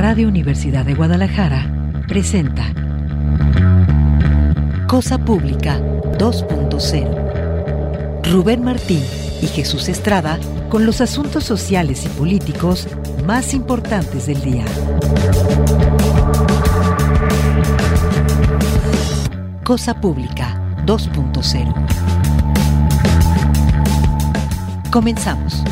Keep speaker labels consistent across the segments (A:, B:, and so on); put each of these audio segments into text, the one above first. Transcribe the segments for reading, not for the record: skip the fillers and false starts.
A: Radio Universidad de Guadalajara presenta Cosa Pública 2.0. Rubén Martín y Jesús Estrada con los asuntos sociales y políticos más importantes del día. Cosa Pública 2.0. Comenzamos.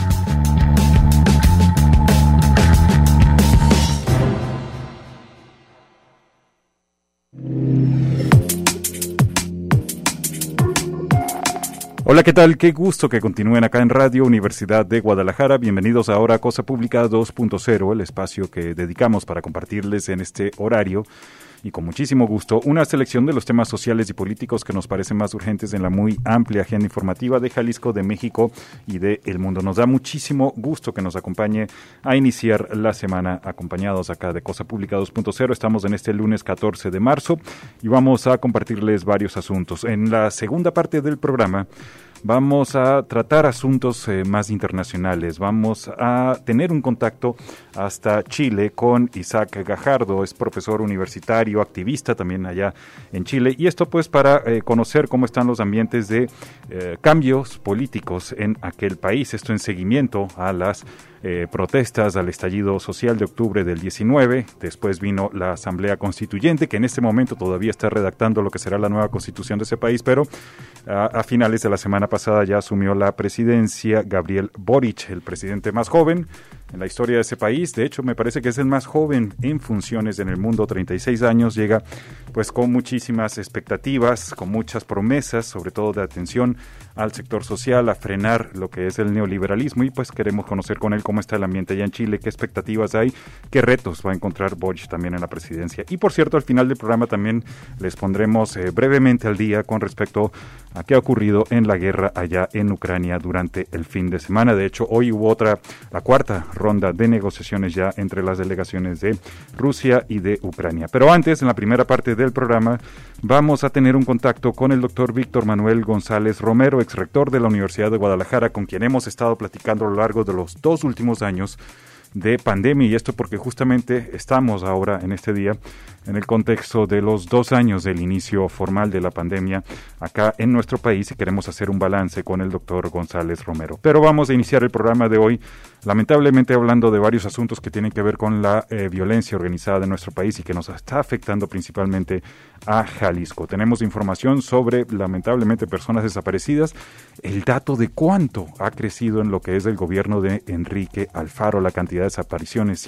B: Hola, ¿qué tal? Qué gusto que continúen acá en Radio Universidad de Guadalajara. Bienvenidos ahora a Cosa Pública 2.0, el espacio que dedicamos para compartirles en este horario y con muchísimo gusto una selección de los temas sociales y políticos que nos parecen más urgentes en la muy amplia agenda informativa de Jalisco, de México y de el mundo. Nos da muchísimo gusto que nos acompañe a iniciar la semana acompañados acá de Cosa Pública 2.0. Estamos en este lunes 14 de marzo y vamos a compartirles varios asuntos. En la segunda parte del programa vamos a tratar asuntos más internacionales. Vamos a tener un contacto hasta Chile con Isaac Gajardo. Es profesor universitario, activista también allá en Chile. Y esto pues para conocer cómo están los ambientes de cambios políticos en aquel país. Esto en seguimiento a las protestas al estallido social de octubre del 19, después vino la Asamblea Constituyente, que en este momento todavía está redactando lo que será la nueva constitución de ese país, pero a finales de la semana pasada ya asumió la presidencia Gabriel Boric, el presidente más joven en la historia de ese país. De hecho, me parece que es el más joven en funciones en el mundo, 36 años, llega pues con muchísimas expectativas, con muchas promesas, sobre todo de atención al sector social, a frenar lo que es el neoliberalismo, y pues queremos conocer con él cómo está el ambiente allá en Chile, qué expectativas hay, qué retos va a encontrar Boric también en la presidencia. Y por cierto, al final del programa también les pondremos brevemente al día con respecto a qué ha ocurrido en la guerra allá en Ucrania durante el fin de semana. De hecho, hoy hubo la cuarta ronda de negociaciones ya entre las delegaciones de Rusia y de Ucrania. Pero antes, en la primera parte del programa, vamos a tener un contacto con el doctor Víctor Manuel González Romero, exrector de la Universidad de Guadalajara, con quien hemos estado platicando a lo largo de los 2 últimos años de pandemia, y esto porque justamente estamos ahora en este día en el contexto de los 2 años del inicio formal de la pandemia acá en nuestro país, y queremos hacer un balance con el doctor González Romero. Pero vamos a iniciar el programa de hoy lamentablemente hablando de varios asuntos que tienen que ver con la violencia organizada de nuestro país y que nos está afectando principalmente a Jalisco. Tenemos información sobre lamentablemente personas desaparecidas, el dato de cuánto ha crecido en lo que es el gobierno de Enrique Alfaro la cantidad de desapariciones,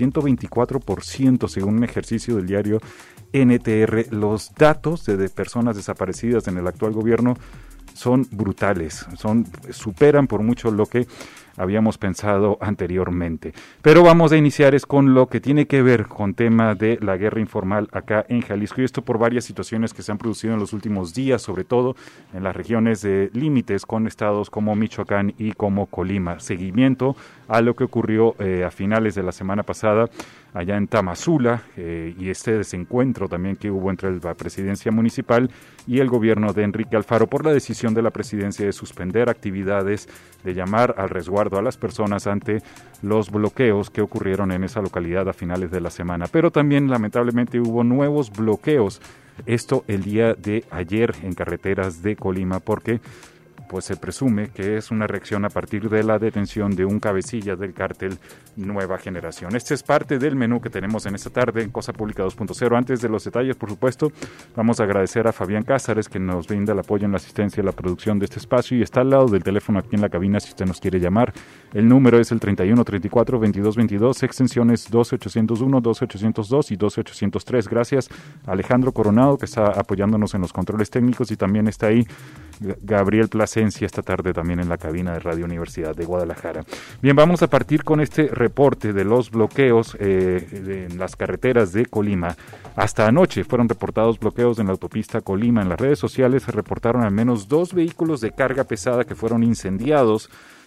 B: 124% según un ejercicio del diario NTR. Los datos de personas desaparecidas en el actual gobierno son brutales, superan por mucho lo que habíamos pensado anteriormente. Pero vamos a iniciar con lo que tiene que ver con tema de la guerra informal acá en Jalisco, y esto por varias situaciones que se han producido en los últimos días, sobre todo en las regiones de límites con estados como Michoacán y como Colima. Seguimiento a lo que ocurrió a finales de la semana pasada allá en Tamazula, y este desencuentro también que hubo entre la presidencia municipal y el gobierno de Enrique Alfaro por la decisión de la presidencia de suspender actividades, de llamar al resguardo a las personas ante los bloqueos que ocurrieron en esa localidad a finales de la semana. Pero también lamentablemente hubo nuevos bloqueos, esto el día de ayer en carreteras de Colima, porque pues se presume que es una reacción a partir de la detención de un cabecilla del cártel Nueva Generación. Este es parte del menú que tenemos en esta tarde en Cosa Pública 2.0. Antes de los detalles, por supuesto, vamos a agradecer a Fabián Cázares, que nos brinda el apoyo en la asistencia y la producción de este espacio, y está al lado del teléfono aquí en la cabina si usted nos quiere llamar. El número es el 3134-2222, extensiones 12801, 12802 y 12803. Gracias a Alejandro Coronado, que está apoyándonos en los controles técnicos, y también está ahí Gabriel Plasencia esta tarde también en la cabina de Radio Universidad de Guadalajara. Bien, vamos a partir con este reporte de los bloqueos en las carreteras de Colima. Hasta anoche fueron reportados bloqueos en la autopista Colima. En las redes sociales se reportaron al menos 2 vehículos de carga pesada que fueron incendiados,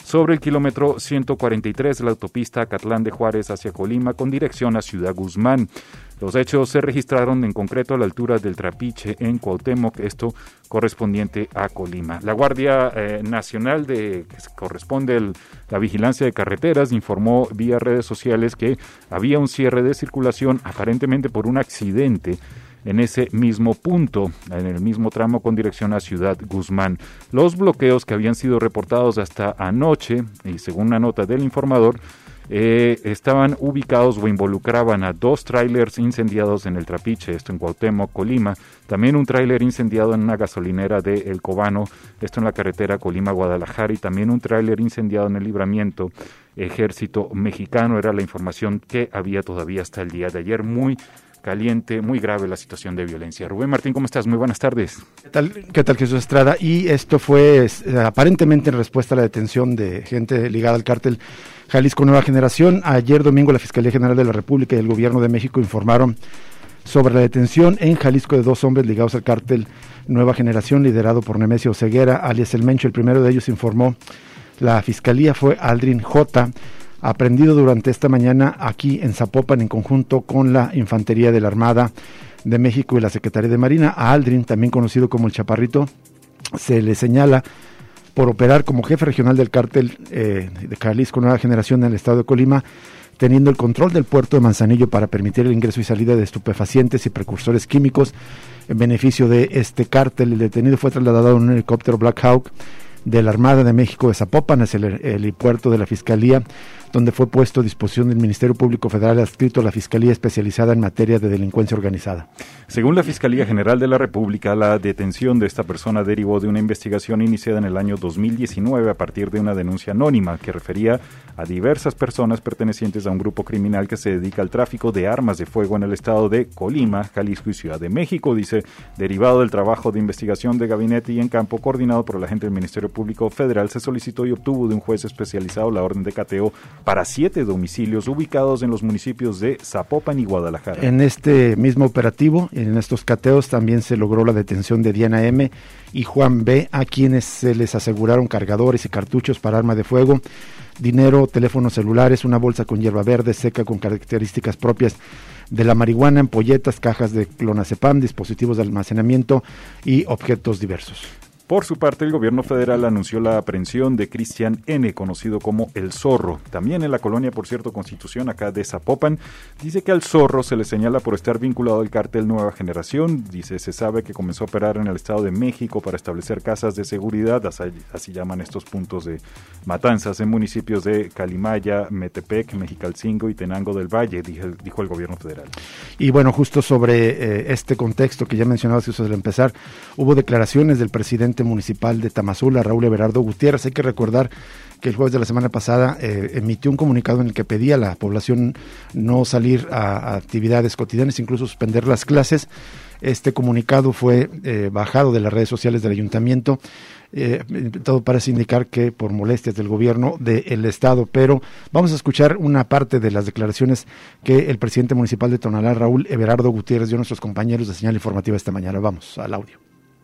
B: sobre el kilómetro 143 de la autopista Acatlán de Juárez hacia Colima con dirección a Ciudad Guzmán. Los hechos se registraron en concreto a la altura del Trapiche en Cuauhtémoc, esto correspondiente a Colima. La Guardia Nacional que corresponde la vigilancia de carreteras informó vía redes sociales que había un cierre de circulación aparentemente por un accidente en ese mismo punto, en el mismo tramo con dirección a Ciudad Guzmán. Los bloqueos que habían sido reportados hasta anoche, y según una nota del informador, estaban ubicados o involucraban a 2 tráilers incendiados en el Trapiche, esto en Cuauhtémoc, Colima, también un tráiler incendiado en una gasolinera de El Cobano, esto en la carretera Colima-Guadalajara, y también un tráiler incendiado en el Libramiento. Ejército Mexicano era la información que había todavía hasta el día de ayer. Muy caliente, muy grave la situación de violencia. Rubén Martín, ¿cómo estás? Muy buenas tardes.
C: ¿Qué tal, Jesús Estrada? Y esto fue aparentemente en respuesta a la detención de gente ligada al cártel Jalisco Nueva Generación. Ayer domingo la Fiscalía General de la República y el Gobierno de México informaron sobre la detención en Jalisco de 2 hombres ligados al cártel Nueva Generación, liderado por Nemesio Ceguera, alias El Mencho. El primero de ellos, informó la Fiscalía, fue Aldrin J., aprendido durante esta mañana aquí en Zapopan en conjunto con la Infantería de la Armada de México y la Secretaría de Marina. A Aldrin, también conocido como el Chaparrito, se le señala por operar como jefe regional del cártel de Jalisco Nueva Generación en el estado de Colima, teniendo el control del puerto de Manzanillo para permitir el ingreso y salida de estupefacientes y precursores químicos en beneficio de este cártel. El detenido fue trasladado en un helicóptero Black Hawk de la Armada de México de Zapopan hacia el helipuerto de la Fiscalía, donde fue puesto a disposición del Ministerio Público Federal adscrito a la Fiscalía Especializada en Materia de Delincuencia Organizada.
B: Según la Fiscalía General de la República, la detención de esta persona derivó de una investigación iniciada en el año 2019 a partir de una denuncia anónima que refería a diversas personas pertenecientes a un grupo criminal que se dedica al tráfico de armas de fuego en el estado de Colima, Jalisco y Ciudad de México, dice, derivado del trabajo de investigación de gabinete y en campo coordinado por la gente del Ministerio Público Federal, se solicitó y obtuvo de un juez especializado la orden de cateo para 7 domicilios ubicados en los municipios de Zapopan y Guadalajara.
C: En este mismo operativo, en estos cateos, también se logró la detención de Diana M. y Juan B., a quienes se les aseguraron cargadores y cartuchos para arma de fuego, dinero, teléfonos celulares, una bolsa con hierba verde seca con características propias de la marihuana, ampolletas, cajas de clonazepam, dispositivos de almacenamiento y objetos diversos.
B: Por su parte, el gobierno federal anunció la aprehensión de Cristian N., conocido como El Zorro. También en la colonia, por cierto, Constitución, acá de Zapopan, dice que al Zorro se le señala por estar vinculado al cártel Nueva Generación. Dice, se sabe que comenzó a operar en el Estado de México para establecer casas de seguridad, así llaman estos puntos de matanzas, en municipios de Calimaya, Metepec, Mexicalcingo y Tenango del Valle, dijo el gobierno federal.
C: Y bueno, justo sobre este contexto que ya mencionabas, Jesús, al empezar, hubo declaraciones del presidente municipal de Tamazula, Raúl Everardo Gutiérrez. Hay que recordar que el jueves de la semana pasada emitió un comunicado en el que pedía a la población no salir a actividades cotidianas, incluso suspender las clases. Este comunicado fue bajado de las redes sociales del ayuntamiento. Todo parece indicar que por molestias del gobierno del estado, pero vamos a escuchar una parte de las declaraciones que el presidente municipal de Tonalá, Raúl Everardo Gutiérrez, dio a nuestros compañeros de Señal Informativa esta mañana. Vamos al audio.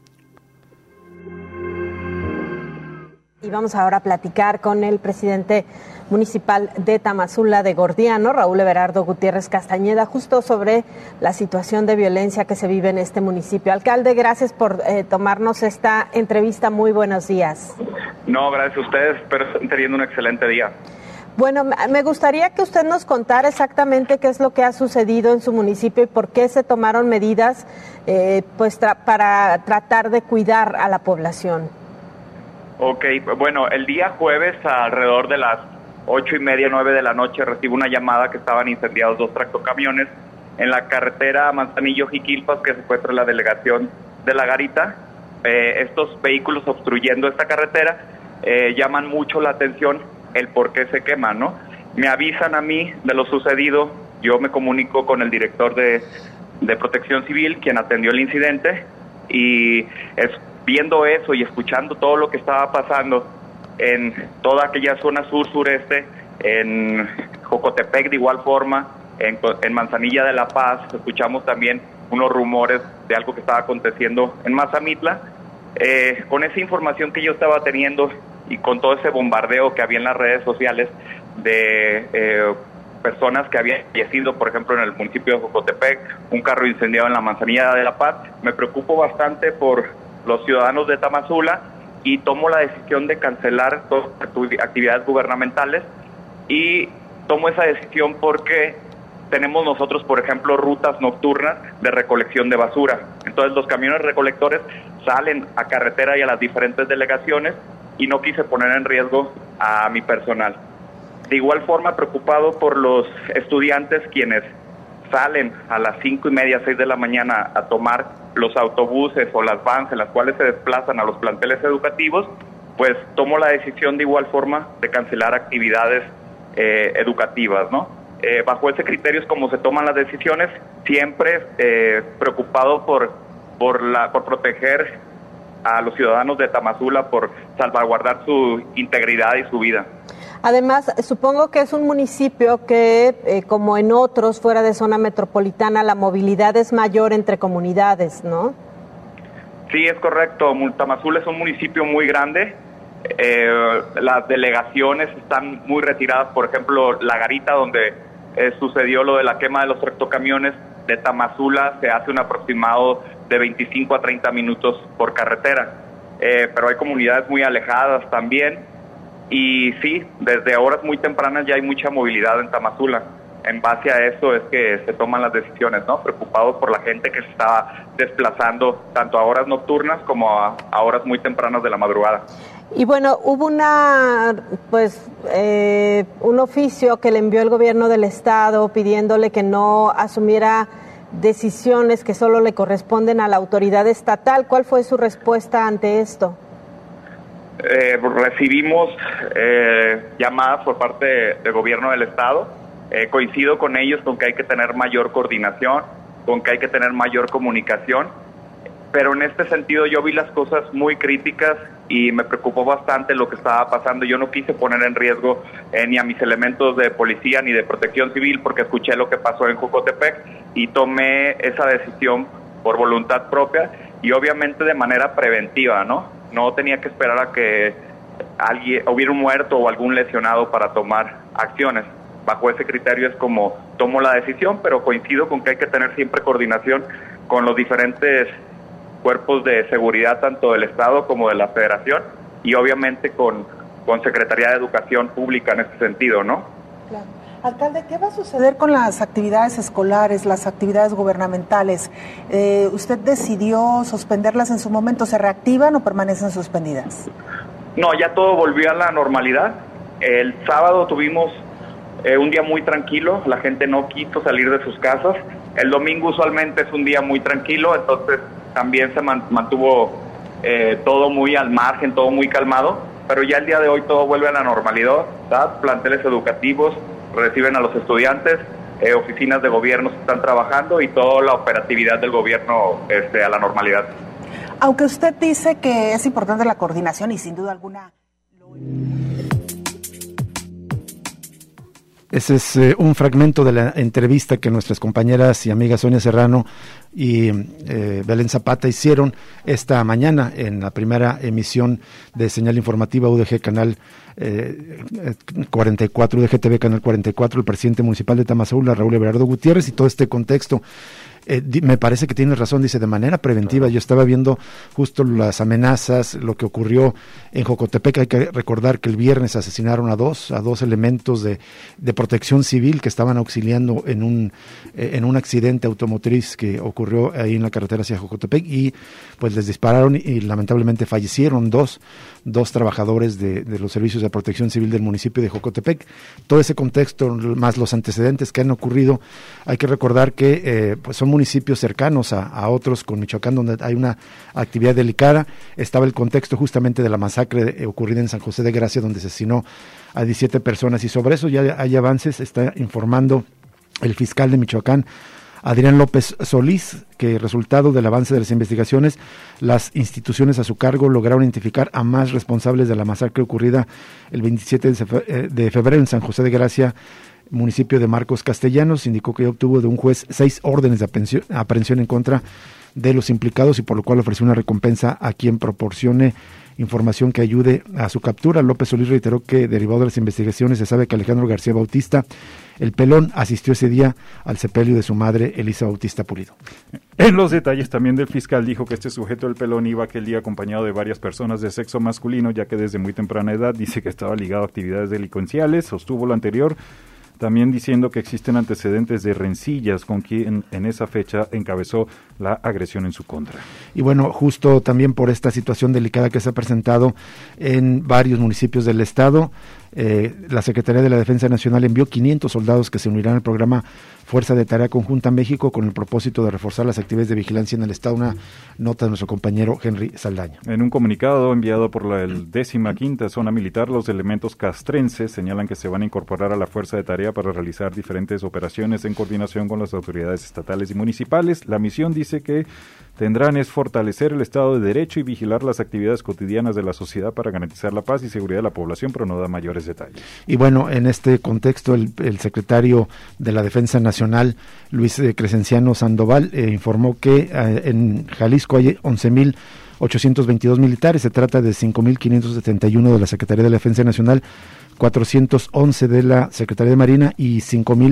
D: Y vamos ahora a platicar con el presidente municipal de Tamazula de Gordiano, Raúl Everardo Gutiérrez Castañeda, justo sobre la situación de violencia que se vive en este municipio. Alcalde, gracias por tomarnos esta entrevista. Muy buenos días.
E: No, gracias a ustedes, pero están teniendo un excelente día.
D: Bueno, me gustaría que usted nos contara exactamente qué es lo que ha sucedido en su municipio y por qué se tomaron medidas para tratar de cuidar a la población.
E: Ok, bueno, el día jueves alrededor de las 8:30, 9 de la noche recibo una llamada que estaban incendiados 2 tractocamiones en la carretera Manzanillo-Jiquilpas, que se encuentra en la delegación de La Garita. Estos vehículos obstruyendo esta carretera llaman mucho la atención el por qué se queman, ¿no? Me avisan a mí de lo sucedido, yo me comunico con el director de Protección Civil, quien atendió el incidente, y viendo eso y escuchando todo lo que estaba pasando en toda aquella zona sur-sureste, en Jocotepec de igual forma, en Manzanilla de la Paz, escuchamos también unos rumores de algo que estaba aconteciendo en Mazamitla. Con esa información que yo estaba teniendo y con todo ese bombardeo que había en las redes sociales de personas que habían fallecido, por ejemplo, en el municipio de Jocotepec, un carro incendiado en la Manzanilla de la Paz, me preocupo bastante por los ciudadanos de Tamazula y tomo la decisión de cancelar todas las actividades gubernamentales, y tomo esa decisión porque tenemos nosotros, por ejemplo, rutas nocturnas de recolección de basura. Entonces los camiones recolectores salen a carretera y a las diferentes delegaciones, y no quise poner en riesgo a mi personal. De igual forma, preocupado por los estudiantes quienes salen a las 5:30, 6 de la mañana a tomar los autobuses o las vans en las cuales se desplazan a los planteles educativos, pues tomo la decisión de igual forma de cancelar actividades educativas, ¿no? Bajo ese criterio es como se toman las decisiones, siempre preocupado por proteger a los ciudadanos de Tamazula, por salvaguardar su integridad y su vida.
D: Además, supongo que es un municipio que, como en otros fuera de zona metropolitana, la movilidad es mayor entre comunidades, ¿no?
E: Sí, es correcto. Tamazula es un municipio muy grande. Las delegaciones están muy retiradas. Por ejemplo, La Garita, donde sucedió lo de la quema de los tractocamiones, de Tamazula se hace un aproximado de 25 a 30 minutos por carretera. Pero hay comunidades muy alejadas también. Y sí, desde horas muy tempranas ya hay mucha movilidad en Tamazula. En base a eso es que se toman las decisiones, ¿no? Preocupados por la gente que se está desplazando tanto a horas nocturnas como a horas muy tempranas de la madrugada.
D: Y bueno, hubo un oficio que le envió el gobierno del estado pidiéndole que no asumiera decisiones que solo le corresponden a la autoridad estatal. ¿Cuál fue su respuesta ante esto?
E: Recibimos llamadas por parte del gobierno del estado. Coincido con ellos con que hay que tener mayor coordinación, con que hay que tener mayor comunicación, pero en este sentido yo vi las cosas muy críticas y me preocupó bastante lo que estaba pasando. Yo no quise poner en riesgo ni a mis elementos de policía ni de protección civil, porque escuché lo que pasó en Jocotepec y tomé esa decisión por voluntad propia y obviamente de manera preventiva, ¿no? No tenía que esperar a que hubiera un muerto o algún lesionado para tomar acciones. Bajo ese criterio es como tomo la decisión, pero coincido con que hay que tener siempre coordinación con los diferentes cuerpos de seguridad, tanto del Estado como de la Federación, y obviamente con Secretaría de Educación Pública en ese sentido, ¿no?
F: Claro. Alcalde, ¿qué va a suceder con las actividades escolares, las actividades gubernamentales? ¿Usted decidió suspenderlas en su momento? ¿Se reactivan o permanecen suspendidas?
E: No, ya todo volvió a la normalidad. El sábado tuvimos un día muy tranquilo, la gente no quiso salir de sus casas. El domingo usualmente es un día muy tranquilo, entonces también se mantuvo todo muy al margen, todo muy calmado, pero ya el día de hoy todo vuelve a la normalidad, ¿verdad? Planteles educativos reciben a los estudiantes, oficinas de gobierno están trabajando y toda la operatividad del gobierno a la normalidad.
F: Aunque usted dice que es importante la coordinación y sin duda alguna...
C: Ese es un fragmento de la entrevista que nuestras compañeras y amigas Sonia Serrano y Belén Zapata hicieron esta mañana en la primera emisión de Señal Informativa UDG Canal 44, UDG TV Canal 44, el presidente municipal de Tamazula, Raúl Everardo Gutiérrez, y todo este contexto. Me parece que tienes razón, dice, de manera preventiva. Yo estaba viendo justo las amenazas, lo que ocurrió en Jocotepec. Hay que recordar que el viernes asesinaron a dos elementos de protección civil que estaban auxiliando en un accidente automotriz que ocurrió ahí en la carretera hacia Jocotepec, y pues les dispararon y lamentablemente fallecieron dos trabajadores de los servicios de protección civil del municipio de Jocotepec. Todo ese contexto, más los antecedentes que han ocurrido, hay que recordar que pues son municipios cercanos a otros con Michoacán, donde hay una actividad delicada. Estaba el contexto justamente de la masacre ocurrida en San José de Gracia, donde asesinó a 17 personas, y sobre eso ya hay avances. Está informando el fiscal de Michoacán, Adrián López Solís, que resultado del avance de las investigaciones, las instituciones a su cargo lograron identificar a más responsables de la masacre ocurrida el 27 de febrero en San José de Gracia, municipio de Marcos Castellanos. Indicó que obtuvo de un juez 6 órdenes de aprehensión en contra de los implicados, y por lo cual ofreció una recompensa a quien proporcione información que ayude a su captura. López Solís reiteró que, derivado de las investigaciones, se sabe que Alejandro García Bautista, el Pelón, asistió ese día al sepelio de su madre, Elisa Bautista Pulido.
B: En los detalles también del fiscal dijo que este sujeto, el Pelón, iba aquel día acompañado de varias personas de sexo masculino, ya que desde muy temprana edad dice que estaba ligado a actividades delincuenciales, sostuvo lo anterior, también diciendo que existen antecedentes de rencillas con quien en esa fecha encabezó la agresión en su contra.
C: Y bueno, justo también por esta situación delicada que se ha presentado en varios municipios del estado, la Secretaría de la Defensa Nacional envió 500 soldados que se unirán al programa Fuerza de Tarea Conjunta México con el propósito de reforzar las actividades de vigilancia en el estado. Una nota de nuestro compañero Henry Saldaña.
B: En un comunicado enviado por la 15ª Zona Militar, los elementos castrenses señalan que se van a incorporar a la Fuerza de Tarea para realizar diferentes operaciones en coordinación con las autoridades estatales y municipales. La misión, dice, que tendrán es fortalecer el Estado de Derecho y vigilar las actividades cotidianas de la sociedad para garantizar la paz y seguridad de la población, pero no da mayores detalles. Y
C: bueno, en este contexto, el secretario de la Defensa Nacional, Luis Crescenciano Sandoval, informó que en Jalisco hay 11,822 militares. Se trata de 5,571 de la Secretaría de la Defensa Nacional, 411 de la Secretaría de Marina y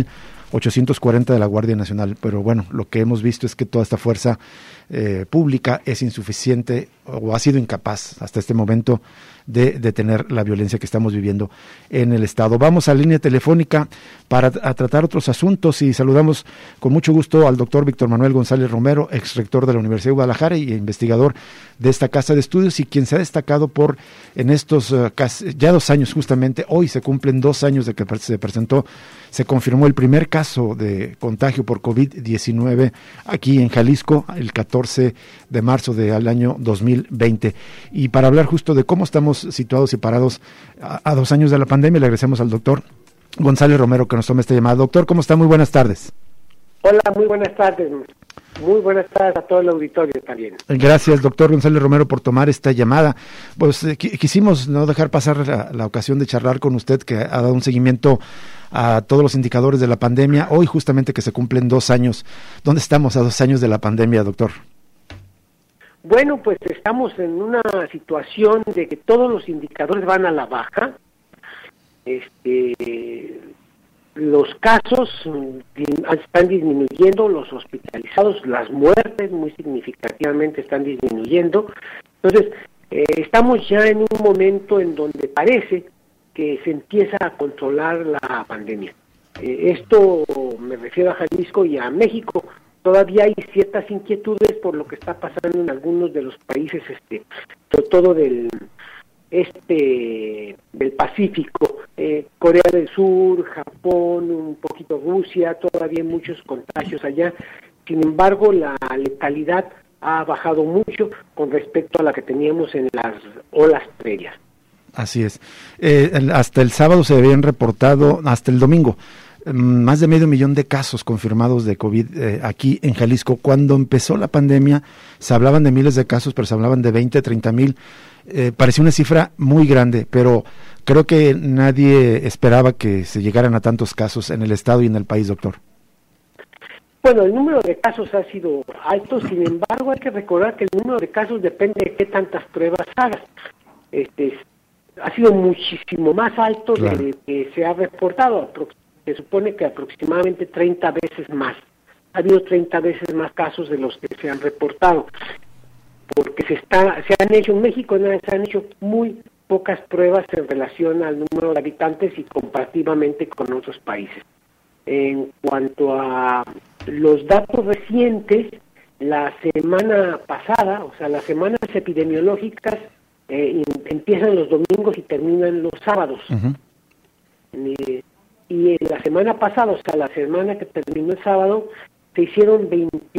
C: 5,840 de la Guardia Nacional. Pero bueno, lo que hemos visto es que toda esta fuerza pública es insuficiente o ha sido incapaz hasta este momento de detener la violencia que estamos viviendo en el estado. Vamos a la línea telefónica para tratar otros asuntos y saludamos con mucho gusto al doctor Víctor Manuel González Romero, ex rector de la Universidad de Guadalajara y investigador de esta casa de estudios, y quien se ha destacado por en estos ya 2 años, justamente hoy se cumplen 2 años de que se confirmó el primer caso de contagio por COVID-19 aquí en Jalisco, el 14 de marzo del año 2020. Y para hablar justo de cómo estamos situados y parados a 2 años de la pandemia, le agradecemos al doctor González Romero que nos tome esta llamada. Doctor, ¿cómo está? Muy buenas tardes.
G: Hola, muy buenas tardes. Muy buenas tardes a todo el auditorio también.
C: Gracias, doctor González Romero, por tomar esta llamada. Pues quisimos no dejar pasar la ocasión de charlar con usted, que ha dado un seguimiento a todos los indicadores de la pandemia. Hoy justamente que se cumplen 2 años. ¿Dónde estamos a 2 años de la pandemia, doctor?
G: Bueno, pues estamos en una situación de que todos los indicadores van a la baja. Los casos están disminuyendo, los hospitalizados, las muertes muy significativamente están disminuyendo. Entonces, estamos ya en un momento en donde parece que se empieza a controlar la pandemia. Esto me refiero a Jalisco y a México. Todavía hay ciertas inquietudes por lo que está pasando en algunos de los países, sobre todo del Pacífico, Corea del Sur, Japón, un poquito Rusia, todavía hay muchos contagios allá. Sin embargo, la letalidad ha bajado mucho con respecto a la que teníamos en las olas previas.
C: Así es. Hasta el sábado se habían reportado, hasta el domingo, más de 500,000 de casos confirmados de COVID aquí en Jalisco. Cuando empezó la pandemia se hablaban de miles de casos, pero se hablaban de 20, 30,000. Parecía una cifra muy grande, pero creo que nadie esperaba que se llegaran a tantos casos en el estado y en el país, doctor.
G: Bueno, el número de casos ha sido alto, sin embargo hay que recordar que el número de casos depende de qué tantas pruebas hagas. Ha sido muchísimo más alto de lo que se ha reportado. Se supone que aproximadamente 30 veces más. Ha habido 30 veces más casos de los que se han reportado. Porque se han hecho en México, se han hecho muy pocas pruebas en relación al número de habitantes y comparativamente con otros países. En cuanto a los datos recientes, la semana pasada, o sea, las semanas epidemiológicas empiezan los domingos y terminan los sábados. Uh-huh. Y en la semana pasada, o sea, la semana que terminó el sábado, se hicieron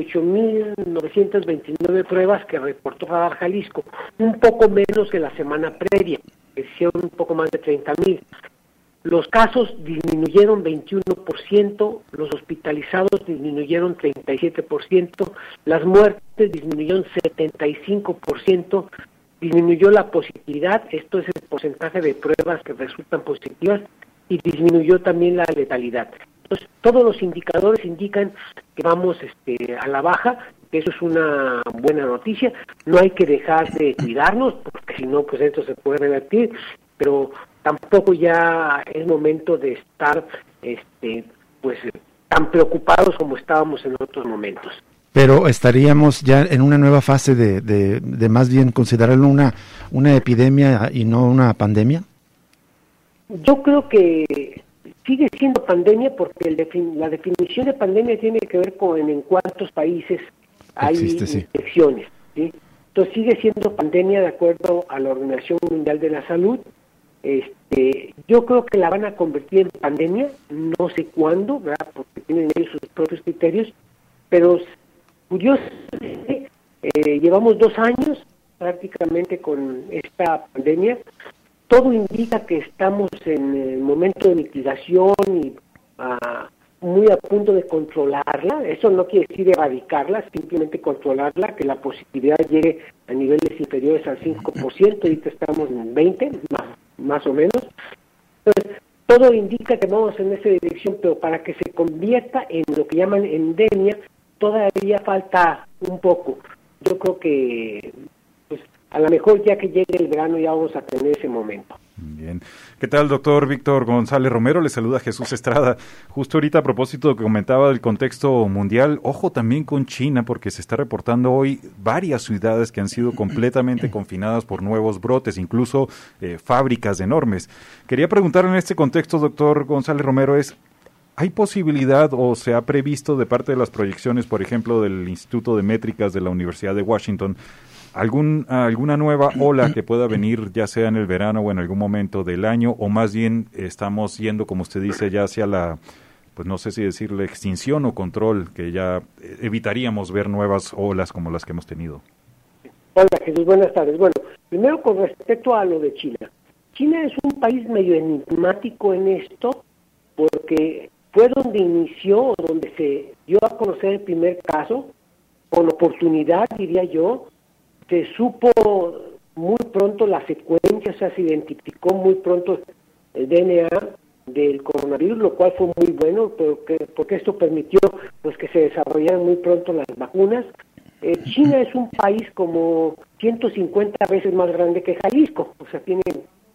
G: 28,929 pruebas que reportó Radar Jalisco, un poco menos que la semana previa, que hicieron un poco más de 30,000. Los casos disminuyeron 21%, los hospitalizados disminuyeron 37%, las muertes disminuyeron 75%, disminuyó la positividad, esto es el porcentaje de pruebas que resultan positivas, y disminuyó también la letalidad. Entonces, todos los indicadores indican que vamos a la baja, que eso es una buena noticia. No hay que dejar de cuidarnos, porque si no, pues esto se puede revertir, pero tampoco ya es momento de estar pues tan preocupados como estábamos en otros momentos.
C: Pero estaríamos ya en una nueva fase de más bien considerarlo una epidemia y no una pandemia.
G: Yo creo que sigue siendo pandemia porque la definición de pandemia tiene que ver con en cuántos países hay infecciones, ¿sí? Entonces sigue siendo pandemia de acuerdo a la Organización Mundial de la Salud. Yo creo que la van a convertir en pandemia, no sé cuándo, ¿verdad? Porque tienen ellos sus propios criterios, pero curiosamente llevamos 2 años prácticamente con esta pandemia. Todo indica que estamos en el momento de mitigación y muy a punto de controlarla. Eso no quiere decir erradicarla, simplemente controlarla, que la positividad llegue a niveles inferiores al 5%, ahorita estamos en 20%, más o menos. Entonces, todo indica que vamos en esa dirección, pero para que se convierta en lo que llaman endemia, todavía falta un poco. Yo creo que pues a lo mejor ya que llegue el verano ya vamos a tener ese momento.
B: Bien. ¿Qué tal, doctor Víctor González Romero? Le saluda Jesús Estrada. Justo ahorita a propósito que comentaba del contexto mundial, ojo también con China, porque se está reportando hoy varias ciudades que han sido completamente confinadas por nuevos brotes, incluso fábricas enormes. Quería preguntar en este contexto, doctor González Romero, ¿hay posibilidad o se ha previsto de parte de las proyecciones, por ejemplo, del Instituto de Métricas de la Universidad de Washington, alguna nueva ola que pueda venir, ya sea en el verano o en algún momento del año, o más bien estamos yendo, como usted dice, ya hacia la, pues no sé si decirle extinción o control, que ya evitaríamos ver nuevas olas como las que hemos tenido?
G: Hola Jesús, buenas tardes. Bueno, primero con respecto a lo de China. China es un país medio enigmático en esto, porque fue donde inició, donde se dio a conocer el primer caso, con oportunidad, diría yo. Se supo muy pronto la secuencia, o sea, se identificó muy pronto el DNA del coronavirus, lo cual fue muy bueno, porque esto permitió pues que se desarrollaran muy pronto las vacunas. China es un país como 150 veces más grande que Jalisco, o sea, tiene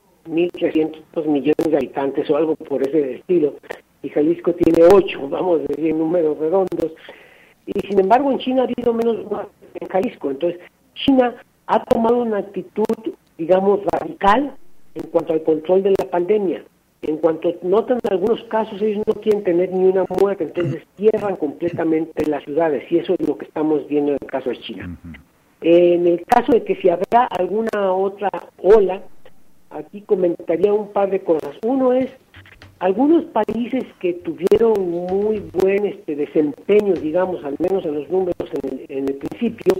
G: 1.300 millones de habitantes o algo por ese estilo, y Jalisco tiene 8, vamos a decir en números redondos, y sin embargo en China ha habido menos muertes que en Jalisco. Entonces China ha tomado una actitud, digamos, radical en cuanto al control de la pandemia. En cuanto notan algunos casos, ellos no quieren tener ni una muerte, entonces cierran completamente las ciudades, y eso es lo que estamos viendo en el caso de China. En el caso de que si habrá alguna otra ola, aquí comentaría un par de cosas. Uno es, algunos países que tuvieron muy buen desempeño, digamos, al menos en los números en el principio,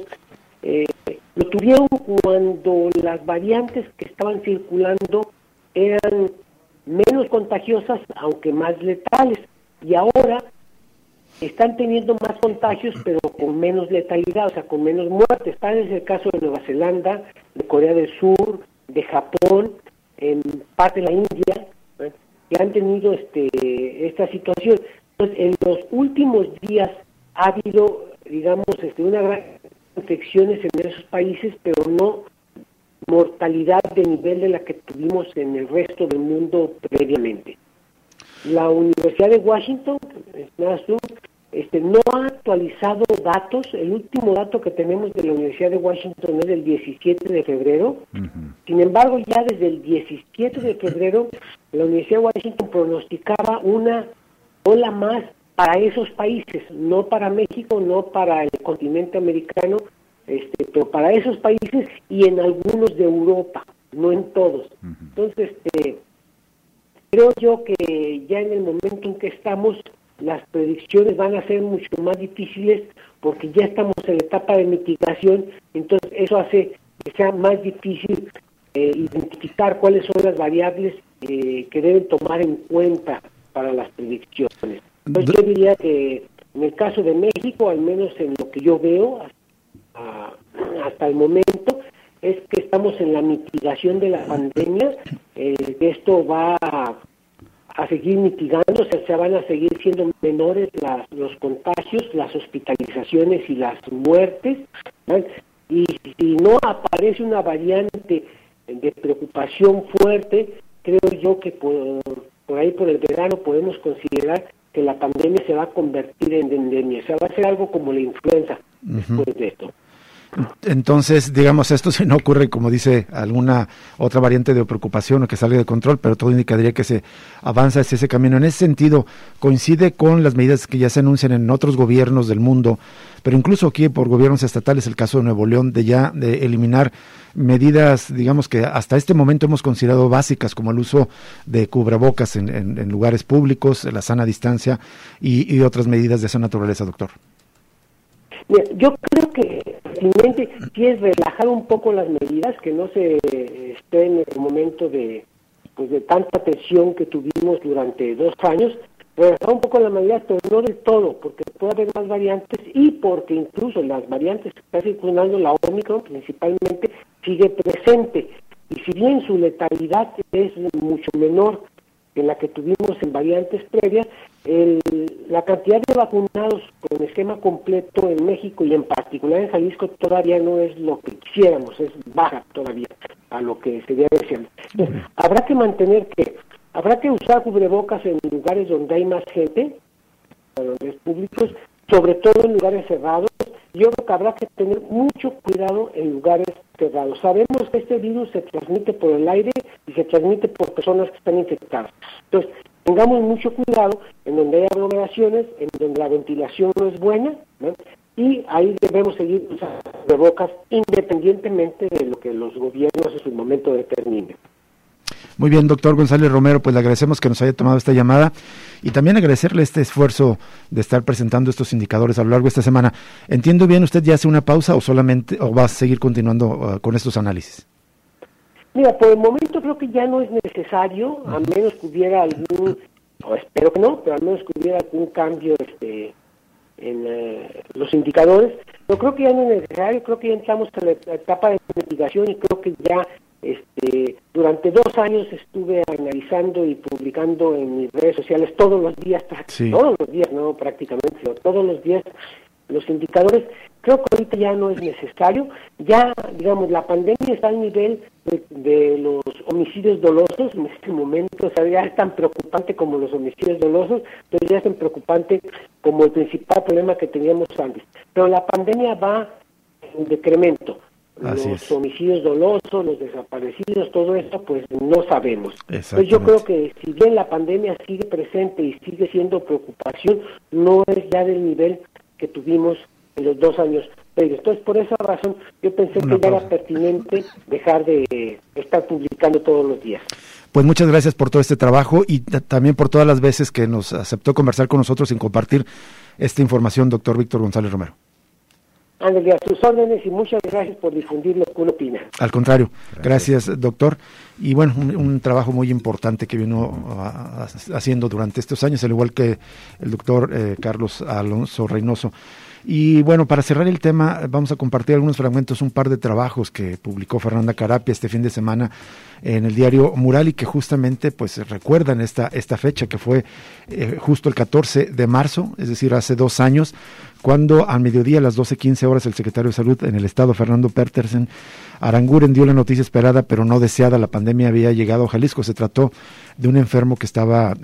G: lo tuvieron cuando las variantes que estaban circulando eran menos contagiosas, aunque más letales, y ahora están teniendo más contagios, pero con menos letalidad, o sea, con menos muertes. Tal es el caso de Nueva Zelanda, de Corea del Sur, de Japón, en parte de la India, que han tenido esta situación. Entonces, en los últimos días ha habido, digamos, una gran infecciones en esos países, pero no mortalidad de nivel de la que tuvimos en el resto del mundo previamente. La Universidad de Washington no ha actualizado datos. El último dato que tenemos de la Universidad de Washington es del 17 de febrero. Sin embargo, ya desde el 17 de febrero, la Universidad de Washington pronosticaba una ola más para esos países, no para México, no para el continente americano, pero para esos países y en algunos de Europa, no en todos. Entonces, creo yo que ya en el momento en que estamos, las predicciones van a ser mucho más difíciles porque ya estamos en la etapa de mitigación, entonces eso hace que sea más difícil identificar cuáles son las variables que deben tomar en cuenta para las predicciones. Entonces yo diría que en el caso de México, al menos en lo que yo veo hasta el momento, es que estamos en la mitigación de la pandemia. Esto va a seguir mitigando, o sea, se van a seguir siendo menores los contagios, las hospitalizaciones y las muertes, ¿verdad? Y si no aparece una variante de preocupación fuerte, creo yo que por ahí por el verano podemos considerar que la pandemia se va a convertir en endemia, o sea, va a ser algo como la influenza después de esto.
C: Entonces, digamos, esto si no ocurre, como dice alguna otra variante de preocupación o que salga de control, pero todo indicaría que se avanza hacia ese camino. En ese sentido, coincide con las medidas que ya se anuncian en otros gobiernos del mundo, pero incluso aquí por gobiernos estatales, el caso de Nuevo León, de eliminar medidas, digamos, que hasta este momento hemos considerado básicas, como el uso de cubrebocas en lugares públicos, la sana distancia y otras medidas de esa naturaleza, doctor.
G: Mira, yo creo que finalmente sí es relajar un poco las medidas, que no se esté en el momento de tanta tensión que tuvimos durante 2 años, relajar un poco las medidas, pero no del todo, porque puede haber más variantes y porque incluso las variantes que está circulando, la Omicron principalmente, sigue presente. Y si bien su letalidad es mucho menor que la que tuvimos en variantes previas, la cantidad de vacunados con esquema completo en México y en particular en Jalisco todavía no es lo que quisiéramos, es baja todavía a lo que sería deseable. Entonces, habrá que usar cubrebocas en lugares donde hay más gente, en lugares públicos, sobre todo en lugares cerrados. Yo creo que habrá que tener mucho cuidado en lugares cerrados. Sabemos que este virus se transmite por el aire y se transmite por personas que están infectadas. Entonces, tengamos mucho cuidado en donde hay aglomeraciones, en donde la ventilación no es buena, ¿no? Y ahí debemos seguir usando cubrebocas independientemente de lo que los gobiernos en su momento determinen.
C: Muy bien, doctor González Romero, pues le agradecemos que nos haya tomado esta llamada y también agradecerle este esfuerzo de estar presentando estos indicadores a lo largo de esta semana. ¿Entiendo bien, usted ya hace una pausa o va a seguir continuando con estos análisis?
G: Mira, por el momento creo que ya no es necesario, a menos que hubiera algún, o espero que no, pero al menos que hubiera algún cambio en los indicadores. Pero creo que ya no es necesario, creo que ya entramos en la etapa de investigación y creo que ya durante 2 años estuve analizando y publicando en mis redes sociales todos los días, no prácticamente, sino todos los días los indicadores. Creo que ahorita ya no es necesario, ya, digamos, la pandemia está al nivel de los homicidios dolosos en este momento, o sea, ya es tan preocupante como los homicidios dolosos, pero ya es tan preocupante como el principal problema que teníamos antes. Pero la pandemia va en decremento. Los homicidios dolosos, los desaparecidos, todo esto, pues no sabemos. Entonces yo creo que si bien la pandemia sigue presente y sigue siendo preocupación, no es ya del nivel que tuvimos en los 2 años previos. Entonces, por esa razón, yo pensé que ya era pertinente dejar de estar publicando todos los días.
C: Pues muchas gracias por todo este trabajo y también por todas las veces que nos aceptó conversar con nosotros y compartir esta información, doctor Víctor González Romero.
G: Ándale, a sus órdenes y muchas gracias por difundir lo que uno opina.
C: Al contrario, gracias doctor. Y bueno, un trabajo muy importante que vino haciendo durante estos años, al igual que el doctor Carlos Alonso Reynoso. Y bueno, para cerrar el tema, vamos a compartir algunos fragmentos, un par de trabajos que publicó Fernanda Carapia este fin de semana en el diario Mural y que justamente pues recuerdan esta fecha que fue justo el 14 de marzo, es decir, hace 2 años, cuando al mediodía a las 12:15 horas el secretario de Salud en el estado, Fernando Petersen Aranguren, dio la noticia esperada pero no deseada. La pandemia había llegado a Jalisco. Se trató de un enfermo que estaba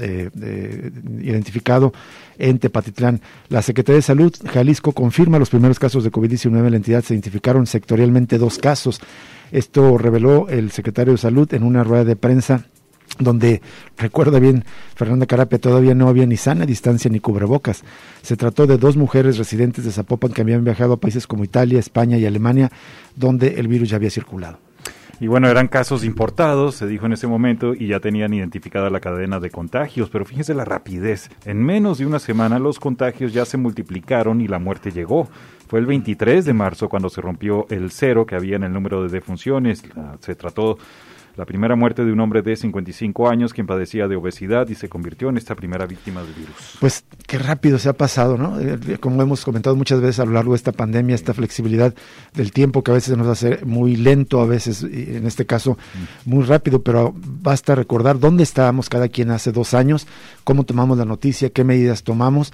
C: identificado en Tepatitlán. La Secretaría de Salud Jalisco confirma los primeros casos de COVID-19 en la entidad. Se identificaron sectorialmente 2 casos. Esto reveló el secretario de Salud en una rueda de prensa donde, recuerda bien Fernanda Carapia, todavía no había ni sana distancia ni cubrebocas. Se trató de 2 mujeres residentes de Zapopan que habían viajado a países como Italia, España y Alemania, donde el virus ya había circulado.
B: Y bueno, eran casos importados, se dijo en ese momento, y ya tenían identificada la cadena de contagios, pero fíjense la rapidez. En menos de una semana los contagios ya se multiplicaron y la muerte llegó. Fue el 23 de marzo cuando se rompió el 0 que había en el número de defunciones. Se trató la primera muerte de un hombre de 55 años quien padecía de obesidad y se convirtió en esta primera víctima del virus.
C: Pues qué rápido se ha pasado, ¿no? Como hemos comentado muchas veces a lo largo de esta pandemia, esta flexibilidad del tiempo que a veces nos hace muy lento, a veces, en este caso, muy rápido, pero basta recordar dónde estábamos cada quien hace 2 años, cómo tomamos la noticia, qué medidas tomamos.